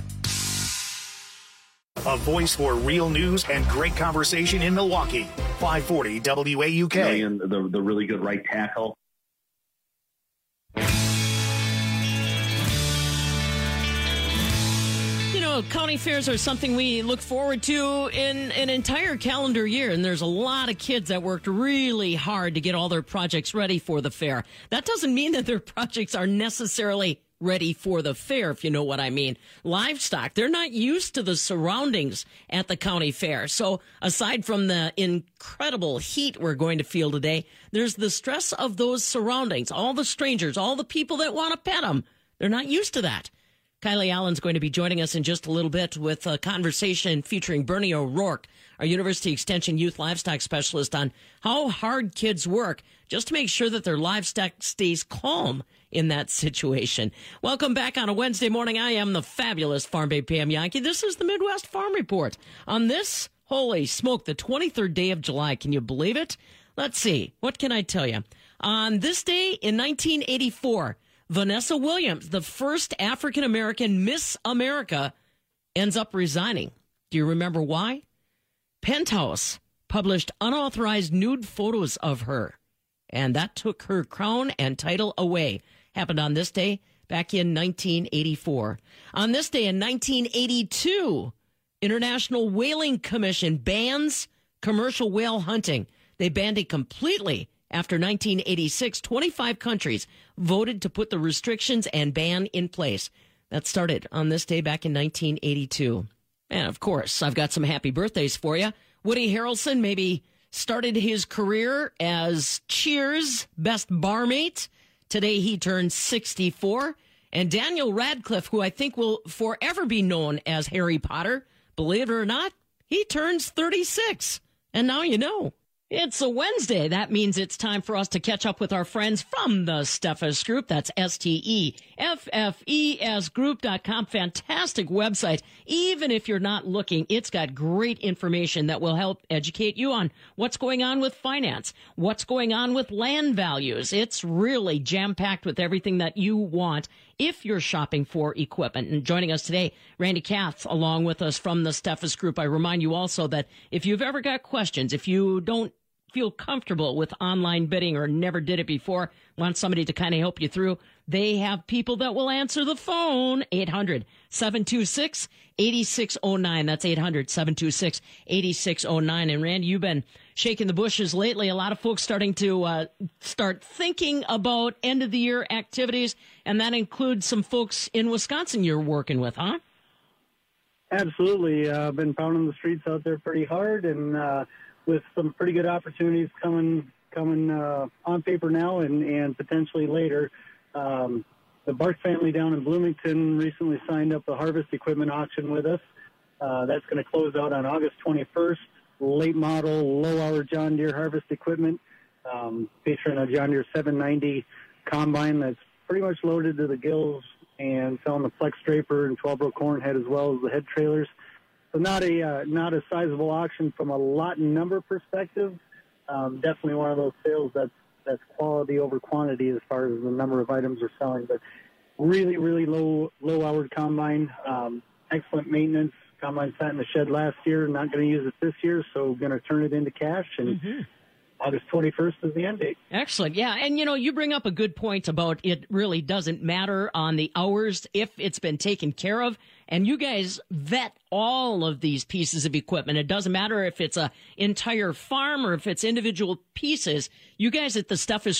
A voice for real news and great conversation in Milwaukee. 540 WAUK. The really good right tackle. County fairs are something we look forward to in an entire calendar year, and there's a lot of kids that worked really hard to get all their projects ready for the fair. That doesn't mean that their projects are necessarily ready for the fair, if you know what I mean. Livestock, they're not used to the surroundings at the county fair. So aside from the incredible heat we're going to feel today, there's the stress of those surroundings, all the strangers, all the people that want to pet them. They're not used to that. Kylie Allen's going to be joining us in just a little bit with a conversation featuring Bernie O'Rourke, our University Extension Youth Livestock Specialist, on how hard kids work just to make sure that their livestock stays calm in that situation. Welcome back on a Wednesday morning. I am the fabulous Farm Babe Pam Yankee. This is the Midwest Farm Report. On this, holy smoke, the 23rd day of July. Can you believe it? Let's see. What can I tell you? On this day in 1984, Vanessa Williams, the first African-American Miss America, ends up resigning. Do you remember why? Penthouse published unauthorized nude photos of her, and that took her crown and title away. Happened on this day back in 1984. On this day in 1982, International Whaling Commission bans commercial whale hunting. They banned it completely. After 1986, 25 countries voted to put the restrictions and ban in place. That started on this day back in 1982. And, of course, I've got some happy birthdays for you. Woody Harrelson maybe started his career as Cheers' best barmate. Today he turns 64. And Daniel Radcliffe, who I think will forever be known as Harry Potter, believe it or not, he turns 36. And now you know. It's a Wednesday. That means it's time for us to catch up with our friends from the Steffes Group. That's STEFFES Group.com. Fantastic website. Even if you're not looking, it's got great information that will help educate you on what's going on with finance, what's going on with land values. It's really jam-packed with everything that you want if you're shopping for equipment. And joining us today, Randy Katz, along with us from the Steffes Group. I remind you also that if you've ever got questions, if you don't feel comfortable with online bidding or never did it before, want somebody to kind of help you through, they have people that will answer the phone. 800-726-8609. That's 800-726-8609. And Randy, you've been shaking the bushes lately. A lot of folks starting to start thinking about end of the year activities, and that includes some folks in Wisconsin you're working with, huh? Absolutely. I've been pounding the streets out there pretty hard, and with some pretty good opportunities coming on paper now and potentially later. The Bark family down in Bloomington recently signed up a harvest equipment auction with us. That's going to close out on August 21st. Late model, low-hour John Deere harvest equipment, featuring a John Deere 790 combine that's pretty much loaded to the gills and selling the flex draper and 12-row corn head as well as the head trailers. So not a sizable auction from a lot and number perspective. Definitely one of those sales that's quality over quantity as far as the number of items we're selling. But really, really low-hour combine, excellent maintenance. Combine sat in the shed last year, not going to use it this year, so going to turn it into cash. And August 21st is the end date. Excellent. Yeah. And, you bring up a good point about it really doesn't matter on the hours if it's been taken care of. And you guys vet all of these pieces of equipment. It doesn't matter if it's an entire farm or if it's individual pieces. You guys at the Steffes Group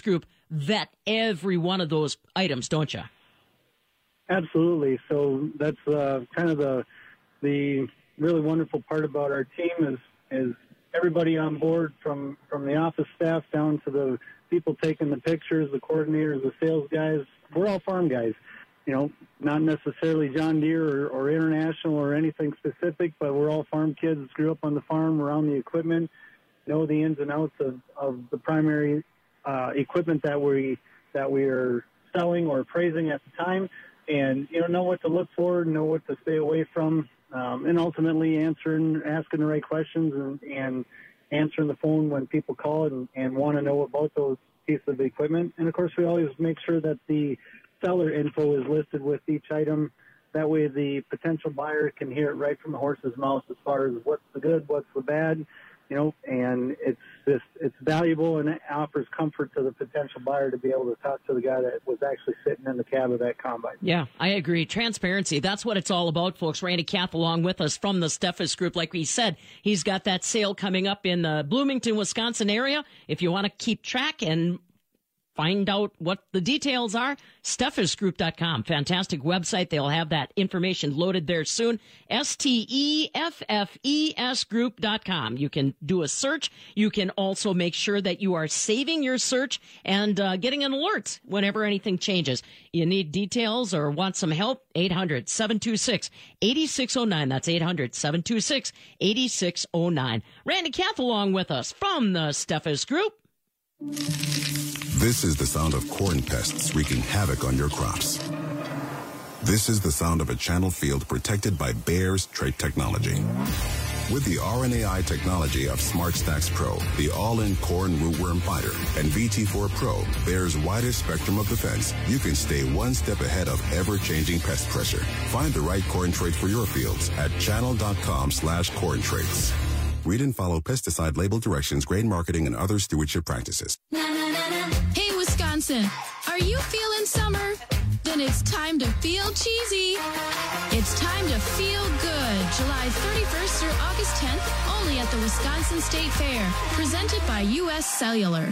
vet every one of those items, don't you? Absolutely. So that's kind of the really wonderful part about our team is everybody on board from the office staff down to the people taking the pictures, the coordinators, the sales guys. We're all farm guys. Not necessarily John Deere or International or anything specific, but we're all farm kids, grew up on the farm, around the equipment, know the ins and outs of the primary equipment that we are selling or appraising at the time, and know what to look for, know what to stay away from, and ultimately asking the right questions and answering the phone when people call and want to know about those pieces of equipment. And of course, we always make sure that the seller info is listed with each item. That way the potential buyer can hear it right from the horse's mouth as far as what's the good, what's the bad, and it's valuable, and it offers comfort to the potential buyer to be able to talk to the guy that was actually sitting in the cab of that combine. Yeah, I agree. Transparency, that's what it's all about, folks. Randy Kath along with us from the Steffes Group. Like we said, he's got that sale coming up in the Bloomington, Wisconsin area. If you want to keep track and find out what the details are, SteffesGroup.com. Fantastic website. They'll have that information loaded there soon. STEFFES Group.com. You can do a search. You can also make sure that you are saving your search and getting an alert whenever anything changes. You need details or want some help? 800-726-8609. That's 800-726-8609. Randy Kath along with us from the Steffes Group. This is the sound of corn pests wreaking havoc on your crops. This is the sound of a channel field protected by Bayer's trait technology. With the RNAi technology of SmartStax Pro, the all-in corn rootworm fighter, and VT4 Pro, Bayer's widest spectrum of defense, you can stay one step ahead of ever-changing pest pressure. Find the right corn trait for your fields at channel.com/corn traits. Read and follow pesticide label directions, grain marketing, and other stewardship practices. Hey, Wisconsin, are you feeling summer? Then it's time to feel cheesy. It's time to feel good. July 31st through August 10th, only at the Wisconsin State Fair. Presented by U.S. Cellular.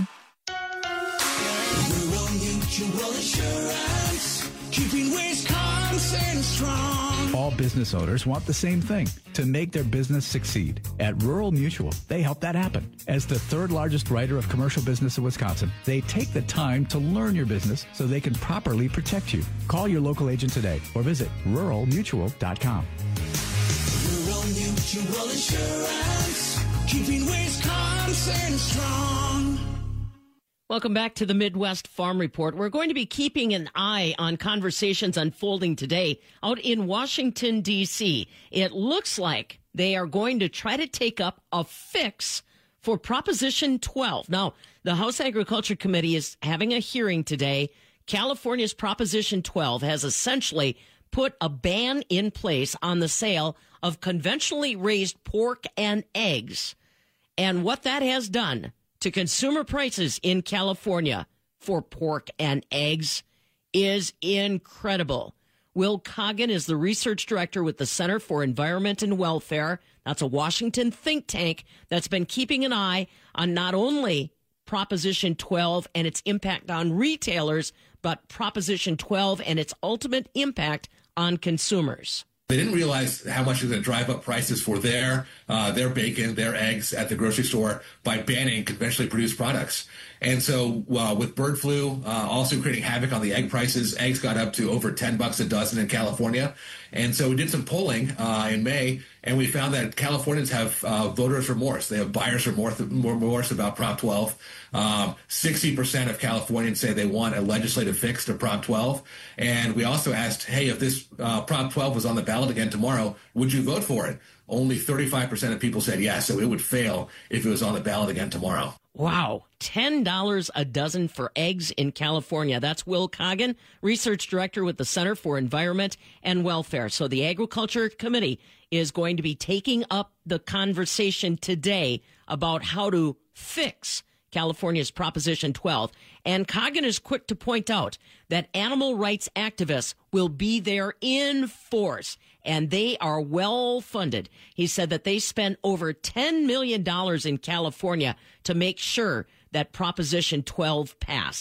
Rural Mutual Insurance, keeping Wisconsin strong. All business owners want the same thing, to make their business succeed. At Rural Mutual, they help that happen. As the third largest writer of commercial business in Wisconsin, they take the time to learn your business so they can properly protect you. Call your local agent today or visit ruralmutual.com. Rural Mutual Insurance, keeping Wisconsin strong. Welcome back to the Midwest Farm Report. We're going to be keeping an eye on conversations unfolding today out in Washington, D.C. It looks like they are going to try to take up a fix for Proposition 12. Now, the House Agriculture Committee is having a hearing today. California's Proposition 12 has essentially put a ban in place on the sale of conventionally raised pork and eggs. And what that has done to consumer prices in California for pork and eggs is incredible. Will Coggin is the research director with the Center for Environment and Welfare. That's a Washington think tank that's been keeping an eye on not only Proposition 12 and its impact on retailers, but Proposition 12 and its ultimate impact on consumers. They didn't realize how much it was going to drive up prices for their bacon, their eggs at the grocery store by banning conventionally produced products. And so with bird flu also creating havoc on the egg prices, eggs got up to over $10 a dozen in California. And so we did some polling in May, and we found that Californians have voters' remorse. They have buyer's remorse about Prop 12. 60% of Californians say they want a legislative fix to Prop 12. And we also asked, hey, if this Prop 12 was on the ballot again tomorrow, would you vote for it? Only 35% of people said yes, so it would fail if it was on the ballot again tomorrow. Wow. $10 a dozen for eggs in California. That's Will Coggin, research director with the Center for Environment and Welfare. So the Agriculture Committee is going to be taking up the conversation today about how to fix California's Proposition 12. And Coggin is quick to point out that animal rights activists will be there in force, and they are well funded. He said that they spent over $10 million in California to make sure that Proposition 12 passed.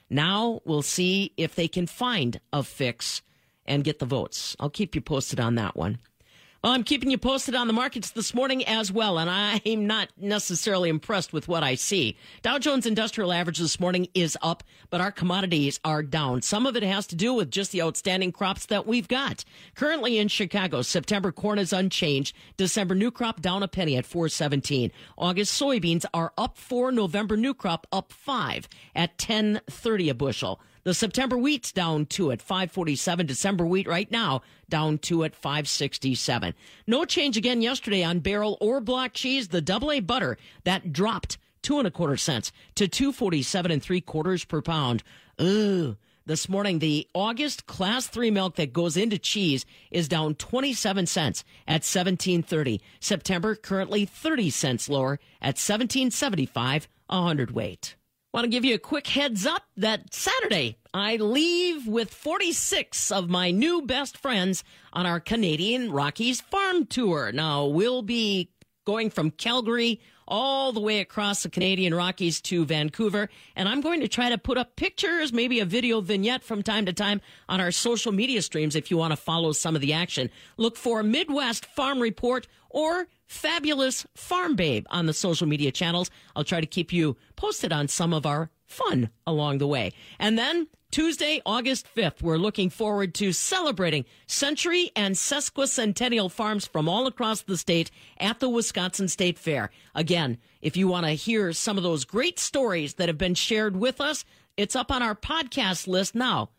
Now we'll see if they can find a fix and get the votes. I'll keep you posted on that one. Well, I'm keeping you posted on the markets this morning as well, and I'm not necessarily impressed with what I see. Dow Jones Industrial Average this morning is up, but our commodities are down. Some of it has to do with just the outstanding crops that we've got. Currently in Chicago, September corn is unchanged. December new crop down a penny at $4.17. August soybeans are up 4. November new crop up 5 at $10.30 a bushel. The September wheat's down 2 at $5.47. December wheat right now down 2 at $5.67. No change again yesterday on barrel or block cheese. The AA butter that dropped 2.25 cents to $2.47 3/4 per pound. Ooh. This morning, the August Class 3 milk that goes into cheese is down 27 cents at $17.30. September currently 30 cents lower at $17.75 a hundredweight. Want to give you a quick heads up that Saturday I leave with 46 of my new best friends on our Canadian Rockies farm tour. Now, we'll be going from Calgary all the way across the Canadian Rockies to Vancouver, and I'm going to try to put up pictures, maybe a video vignette from time to time on our social media streams if you want to follow some of the action. Look for Midwest Farm Report or Fabulous Farm Babe on the social media channels. I'll try to keep you posted on some of our fun along the way. And then Tuesday, August 5th, we're looking forward to celebrating century and sesquicentennial farms from all across the state at the Wisconsin State Fair. Again, if you want to hear some of those great stories that have been shared with us, it's up on our podcast list now,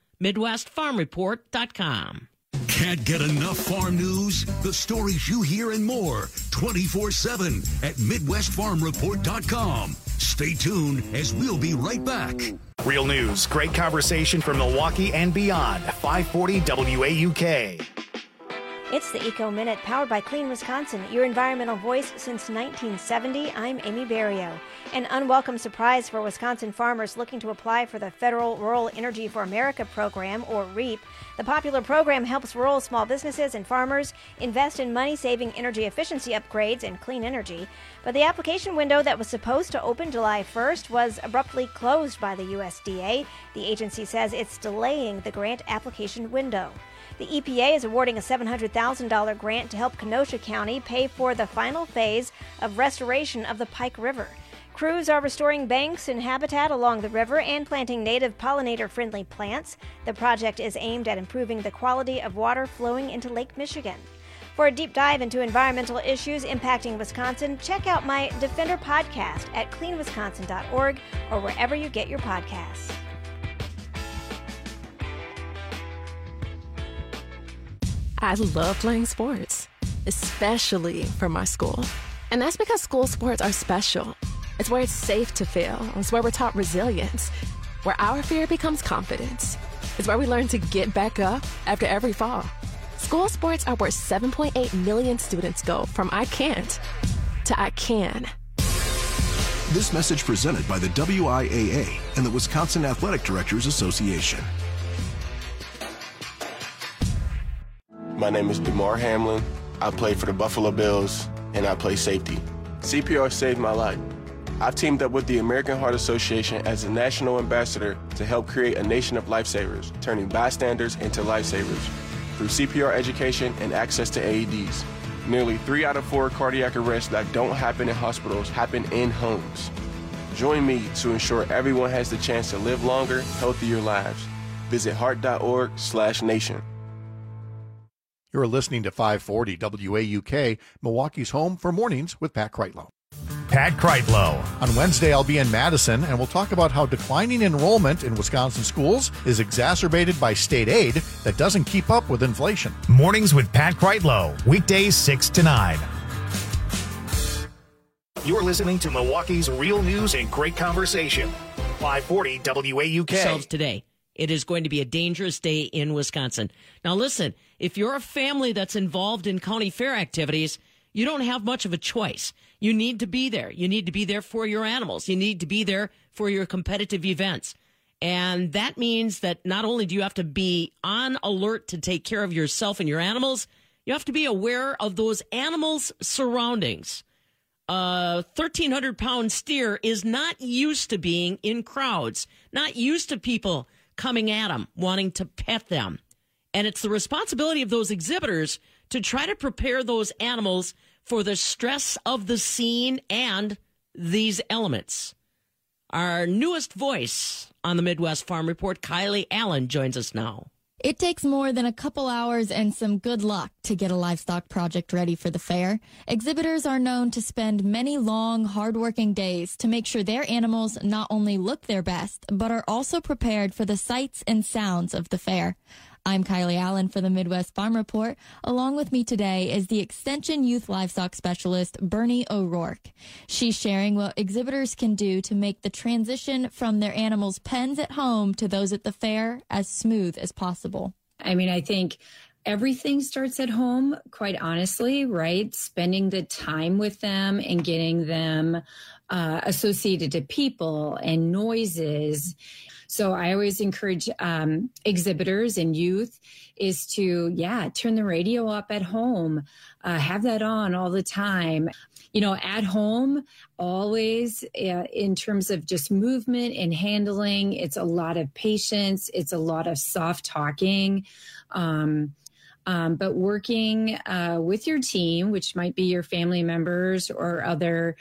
MidwestFarmReport.com. Can't get enough farm news? The stories you hear and more 24/7 at MidwestFarmReport.com. Stay tuned as we'll be right back. Real news, great conversation from Milwaukee and beyond. 540 WAUK. It's the Eco Minute, powered by Clean Wisconsin, your environmental voice since 1970. I'm Amy Barrio. An unwelcome surprise for Wisconsin farmers looking to apply for the Federal Rural Energy for America program, or REAP. The popular program helps rural small businesses and farmers invest in money-saving energy efficiency upgrades and clean energy. But the application window that was supposed to open July 1st was abruptly closed by the USDA. The agency says it's delaying the grant application window. The EPA is awarding a $700,000 grant to help Kenosha County pay for the final phase of restoration of the Pike River. Crews are restoring banks and habitat along the river and planting native pollinator-friendly plants. The project is aimed at improving the quality of water flowing into Lake Michigan. For a deep dive into environmental issues impacting Wisconsin, check out my Defender podcast at cleanwisconsin.org or wherever you get your podcasts. I love playing sports, especially for my school. And that's because school sports are special. It's where it's safe to fail. It's where we're taught resilience, where our fear becomes confidence. It's where we learn to get back up after every fall. School sports are where 7.8 million students go from I can't to I can. This message presented by the WIAA and the Wisconsin Athletic Directors Association. My name is DeMar Hamlin. I play for the Buffalo Bills, and I play safety. CPR saved my life. I've teamed up with the American Heart Association as a national ambassador to help create a nation of lifesavers, turning bystanders into lifesavers through CPR education and access to AEDs. Nearly 3 out of 4 cardiac arrests that don't happen in hospitals happen in homes. Join me to ensure everyone has the chance to live longer, healthier lives. Visit heart.org/nation. You're listening to 540 WAUK, Milwaukee's home for mornings with Pat Kreitlow. Pat Kreitlow. On Wednesday, I'll be in Madison, and we'll talk about how declining enrollment in Wisconsin schools is exacerbated by state aid that doesn't keep up with inflation. Mornings with Pat Kreitlow, weekdays 6 to 9. You're listening to Milwaukee's real news and great conversation. 540 WAUK. Yourselves today. It is going to be a dangerous day in Wisconsin. Now listen, if you're a family that's involved in county fair activities, you don't have much of a choice. You need to be there. You need to be there for your animals. You need to be there for your competitive events. And that means that not only do you have to be on alert to take care of yourself and your animals, you have to be aware of those animals' surroundings. a 1,300-pound steer is not used to being in crowds, not used to people coming at them, wanting to pet them. And it's the responsibility of those exhibitors to try to prepare those animals for the stress of the scene and these elements. Our newest voice on the Midwest Farm Report, Kylie Allen, joins us now. It takes more than a couple hours and some good luck to get a livestock project ready for the fair. Exhibitors are known to spend many long, hard-working days to make sure their animals not only look their best, but are also prepared for the sights and sounds of the fair. I'm Kylie Allen for the Midwest Farm Report. Along with me today is the Extension Youth Livestock Specialist, Bernie O'Rourke. She's sharing what exhibitors can do to make the transition from their animals' pens at home to those at the fair as smooth as possible. I mean, I think everything starts at home, quite honestly, right? Spending the time with them and getting them associated to people and noises. So I always encourage exhibitors and youth is to, turn the radio up at home, have that on all the time. You know, at home, always in terms of just movement and handling, it's a lot of patience. It's a lot of soft talking. But working with your team, which might be your family members or other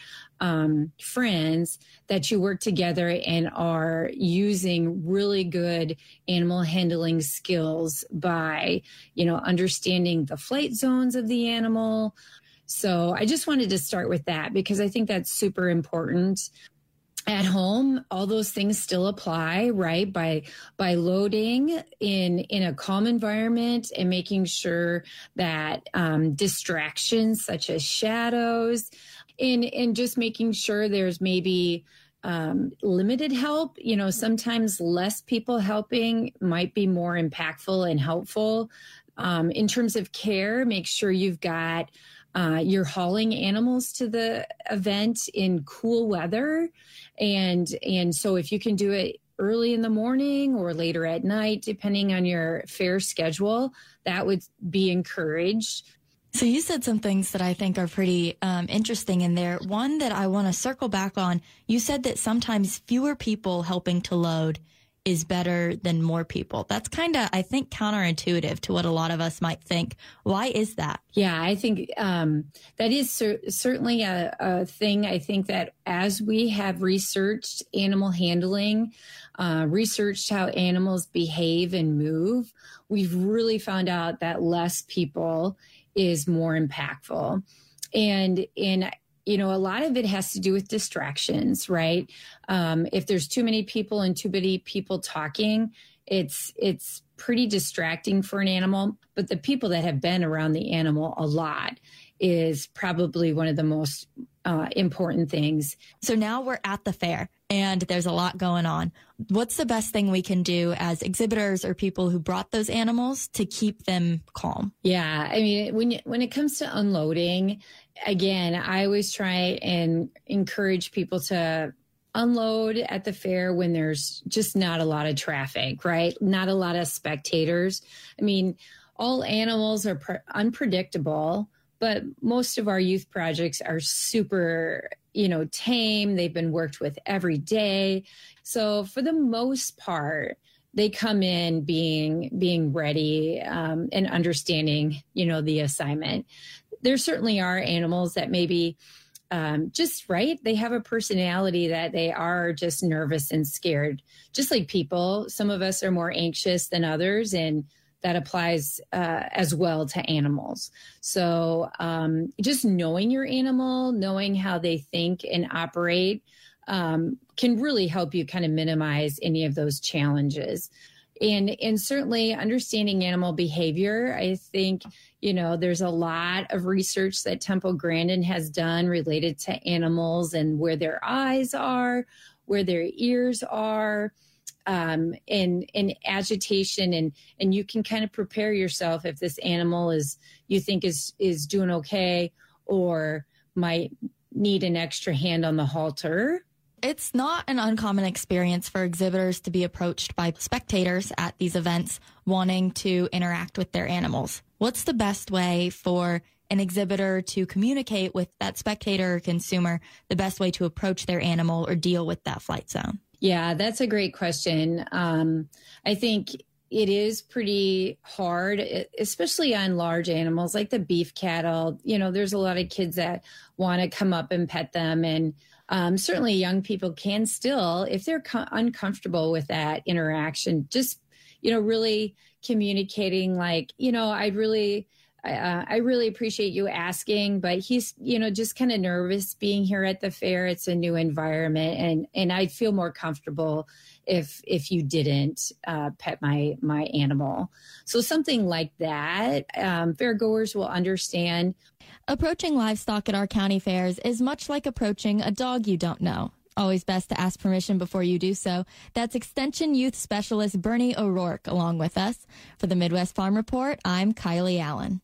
friends, that you work together and are using really good animal handling skills by, understanding the flight zones of the animal. So I just wanted to start with that because I think that's super important. At home, all those things still apply, right? By loading in a calm environment and making sure that distractions such as shadows and just making sure there's maybe limited help. Sometimes less people helping might be more impactful and helpful. In terms of care, make sure you've got you're hauling animals to the event in cool weather. And so if you can do it early in the morning or later at night, depending on your fair schedule, that would be encouraged. So you said some things that I think are pretty interesting in there. One that I want to circle back on, you said that sometimes fewer people helping to load is better than more people. That's kind of, I think, counterintuitive to what a lot of us might think. Why is that? Yeah, I think that is certainly a thing. I think that as we have researched animal handling, researched how animals behave and move, we've really found out that less people is more impactful. And a lot of it has to do with distractions, right? If there's too many people and too many people talking, it's pretty distracting for an animal. But the people that have been around the animal a lot is probably one of the most important things. So now we're at the fair and there's a lot going on. What's the best thing we can do as exhibitors or people who brought those animals to keep them calm? Yeah, I mean, when it comes to unloading, again, I always try and encourage people to unload at the fair when there's just not a lot of traffic, right? Not a lot of spectators. I mean, all animals are unpredictable, but most of our youth projects are super, tame. They've been worked with every day. So for the most part, they come in being ready and understanding, the assignment. There certainly are animals that maybe they have a personality that they are just nervous and scared, just like people. Some of us are more anxious than others, and that applies as well to animals. So just knowing your animal, knowing how they think and operate can really help you kind of minimize any of those challenges. And certainly understanding animal behavior, I think, there's a lot of research that Temple Grandin has done related to animals and where their eyes are, where their ears are, and agitation. And you can kind of prepare yourself if this animal you think is doing okay or might need an extra hand on the halter. It's not an uncommon experience for exhibitors to be approached by spectators at these events wanting to interact with their animals. What's the best way for an exhibitor to communicate with that spectator or consumer the best way to approach their animal or deal with that flight zone? Yeah, that's a great question. I think it is pretty hard, especially on large animals like the beef cattle. You know, there's a lot of kids that want to come up and pet them. And certainly young people can still, if they're uncomfortable with that interaction, just, you know, really communicating like, you know, I really appreciate you asking, but he's, you know, just kind of nervous being here at the fair. It's a new environment, and I'd feel more comfortable if you didn't pet my animal. So something like that, fairgoers will understand. Approaching livestock at our county fairs is much like approaching a dog you don't know. Always best to ask permission before you do so. That's Extension Youth Specialist Bernie O'Rourke along with us. For the Midwest Farm Report, I'm Kylie Allen.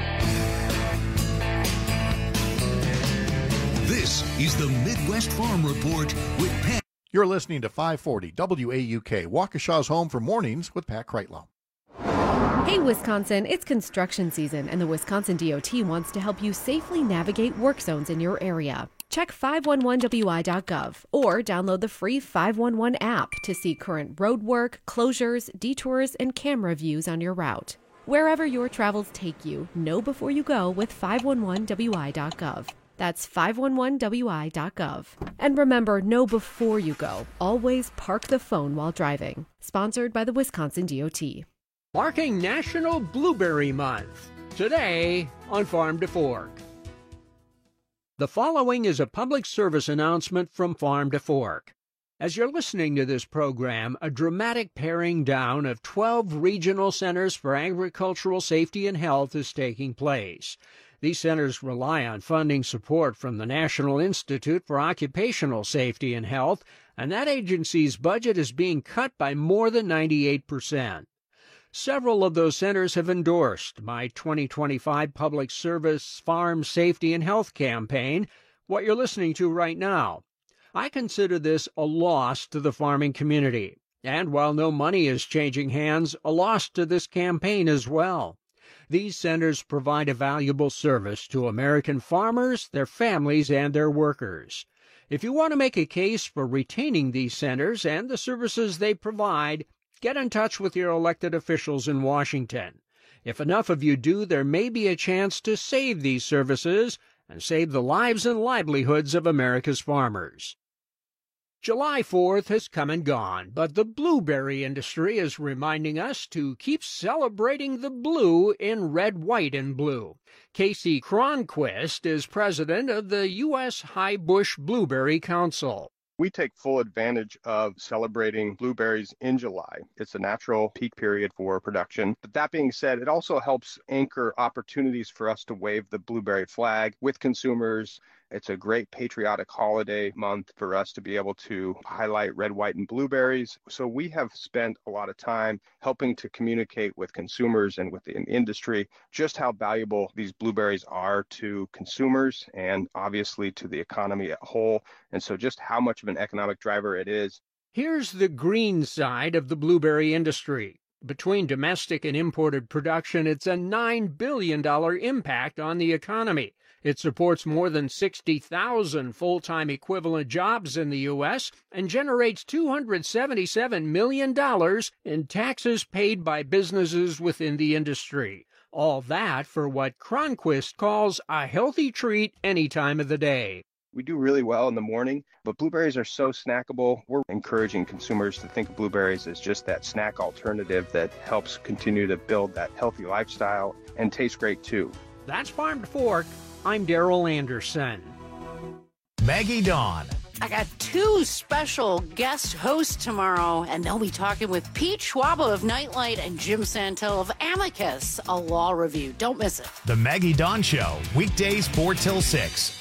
This is the Midwest Farm Report with Pat. You're listening to 540 WAUK, Waukesha's home for mornings with Pat Kreitlow. Hey, Wisconsin, it's construction season, and the Wisconsin DOT wants to help you safely navigate work zones in your area. Check 511wi.gov or download the free 511 app to see current road work, closures, detours, and camera views on your route. Wherever your travels take you, know before you go with 511wi.gov. That's 511wi.gov. And remember, know before you go. Always park the phone while driving. Sponsored by the Wisconsin DOT. Marking National Blueberry Month. Today on Farm to Fork. The following is a public service announcement from Farm to Fork. As you're listening to this program, a dramatic paring down of 12 regional centers for agricultural safety and health is taking place. These centers rely on funding support from the National Institute for Occupational Safety and Health, and that agency's budget is being cut by more than 98%. Several of those centers have endorsed my 2025 Public Service Farm Safety and Health campaign, what you're listening to right now. I consider this a loss to the farming community, and while no money is changing hands, a loss to this campaign as well. These centers provide a valuable service to American farmers, their families, and their workers. If you want to make a case for retaining these centers and the services they provide, get in touch with your elected officials in Washington. If enough of you do, there may be a chance to save these services and save the lives and livelihoods of America's farmers. July 4th has come and gone, but the blueberry industry is reminding us to keep celebrating the blue in red, white, and blue. Casey Cronquist is president of the U.S. High Bush Blueberry Council. We take full advantage of celebrating blueberries in July. It's a natural peak period for production. But that being said, it also helps anchor opportunities for us to wave the blueberry flag with consumers. It's a great patriotic holiday month for us to be able to highlight red, white, and blueberries. So we have spent a lot of time helping to communicate with consumers and within industry just how valuable these blueberries are to consumers and obviously to the economy as a whole. And so just how much of an economic driver it is. Here's the green side of the blueberry industry. Between domestic and imported production, it's a $9 billion impact on the economy. It supports more than 60,000 full-time equivalent jobs in the U.S. and generates $277 million in taxes paid by businesses within the industry. All that for what Cronquist calls a healthy treat any time of the day. We do really well in the morning, but blueberries are so snackable. We're encouraging consumers to think of blueberries as just that snack alternative that helps continue to build that healthy lifestyle and tastes great too. That's Farm to Fork. I'm Daryl Anderson. Maggie Dawn. I got two special guest hosts tomorrow, and they'll be talking with Pete Schwaba of Nightlight and Jim Santel of Amicus, a law review. Don't miss it. The Maggie Dawn Show, weekdays 4 till 6.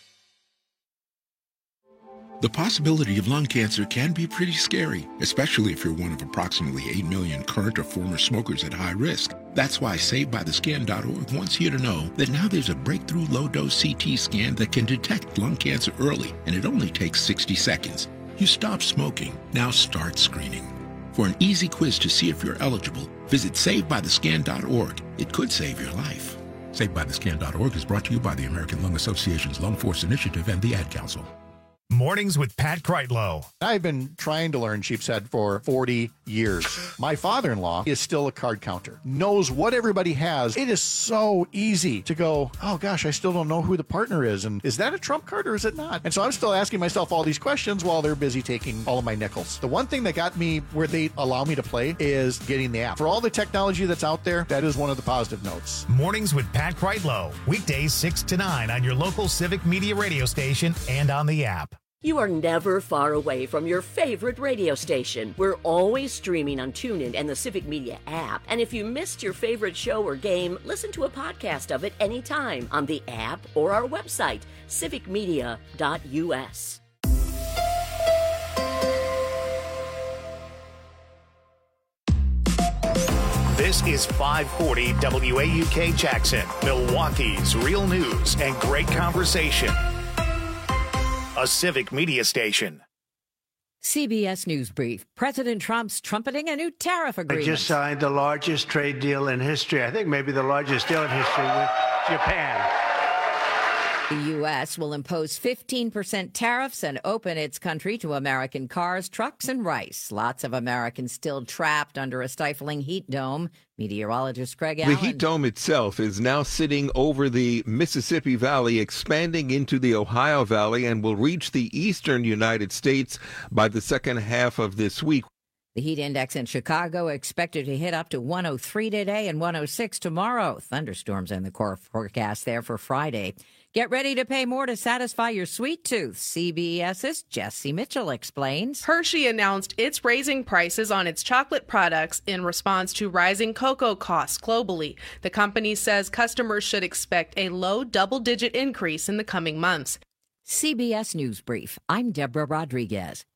The possibility of lung cancer can be pretty scary, especially if you're one of approximately 8 million current or former smokers at high risk. That's why SaveByTheScan.org wants you to know that now there's a breakthrough low-dose CT scan that can detect lung cancer early, and it only takes 60 seconds. You stop smoking, now start screening. For an easy quiz to see if you're eligible, visit SaveByTheScan.org. It could save your life. SaveByTheScan.org is brought to you by the American Lung Association's Lung Force Initiative and the Ad Council. Mornings with Pat Kreitlow. I've been trying to learn sheep's head for 40 years. My father-in-law is still a card counter, knows what everybody has. It is so easy to go, oh gosh, I still don't know who the partner is. And is that a trump card or is it not? And so I'm still asking myself all these questions while they're busy taking all of my nickels. The one thing that got me where they allow me to play is getting the app. For all the technology that's out there, that is one of the positive notes. Mornings with Pat Kreitlow. Weekdays 6 to 9 on your local Civic Media radio station and on the app. You are never far away from your favorite radio station. We're always streaming on TuneIn and the Civic Media app. And if you missed your favorite show or game, listen to a podcast of it anytime on the app or our website, civicmedia.us. This is 540 WAUK Jackson, Milwaukee's real news and great conversation. A Civic Media station. CBS News Brief. President Trump's trumpeting a new tariff agreement. I just signed the largest trade deal in history. I think maybe the largest deal in history with Japan. The U.S. will impose 15% tariffs and open its country to American cars, trucks, and rice. Lots of Americans still trapped under a stifling heat dome. Meteorologist Craig Allen. The heat dome itself is now sitting over the Mississippi Valley, expanding into the Ohio Valley, and will reach the eastern United States by the second half of this week. The heat index in Chicago expected to hit up to 103 today and 106 tomorrow. Thunderstorms in the core forecast there for Friday. Get ready to pay more to satisfy your sweet tooth. CBS's Jesse Mitchell explains. Hershey announced it's raising prices on its chocolate products in response to rising cocoa costs globally. The company says customers should expect a low double-digit increase in the coming months. CBS News Brief. I'm Deborah Rodriguez.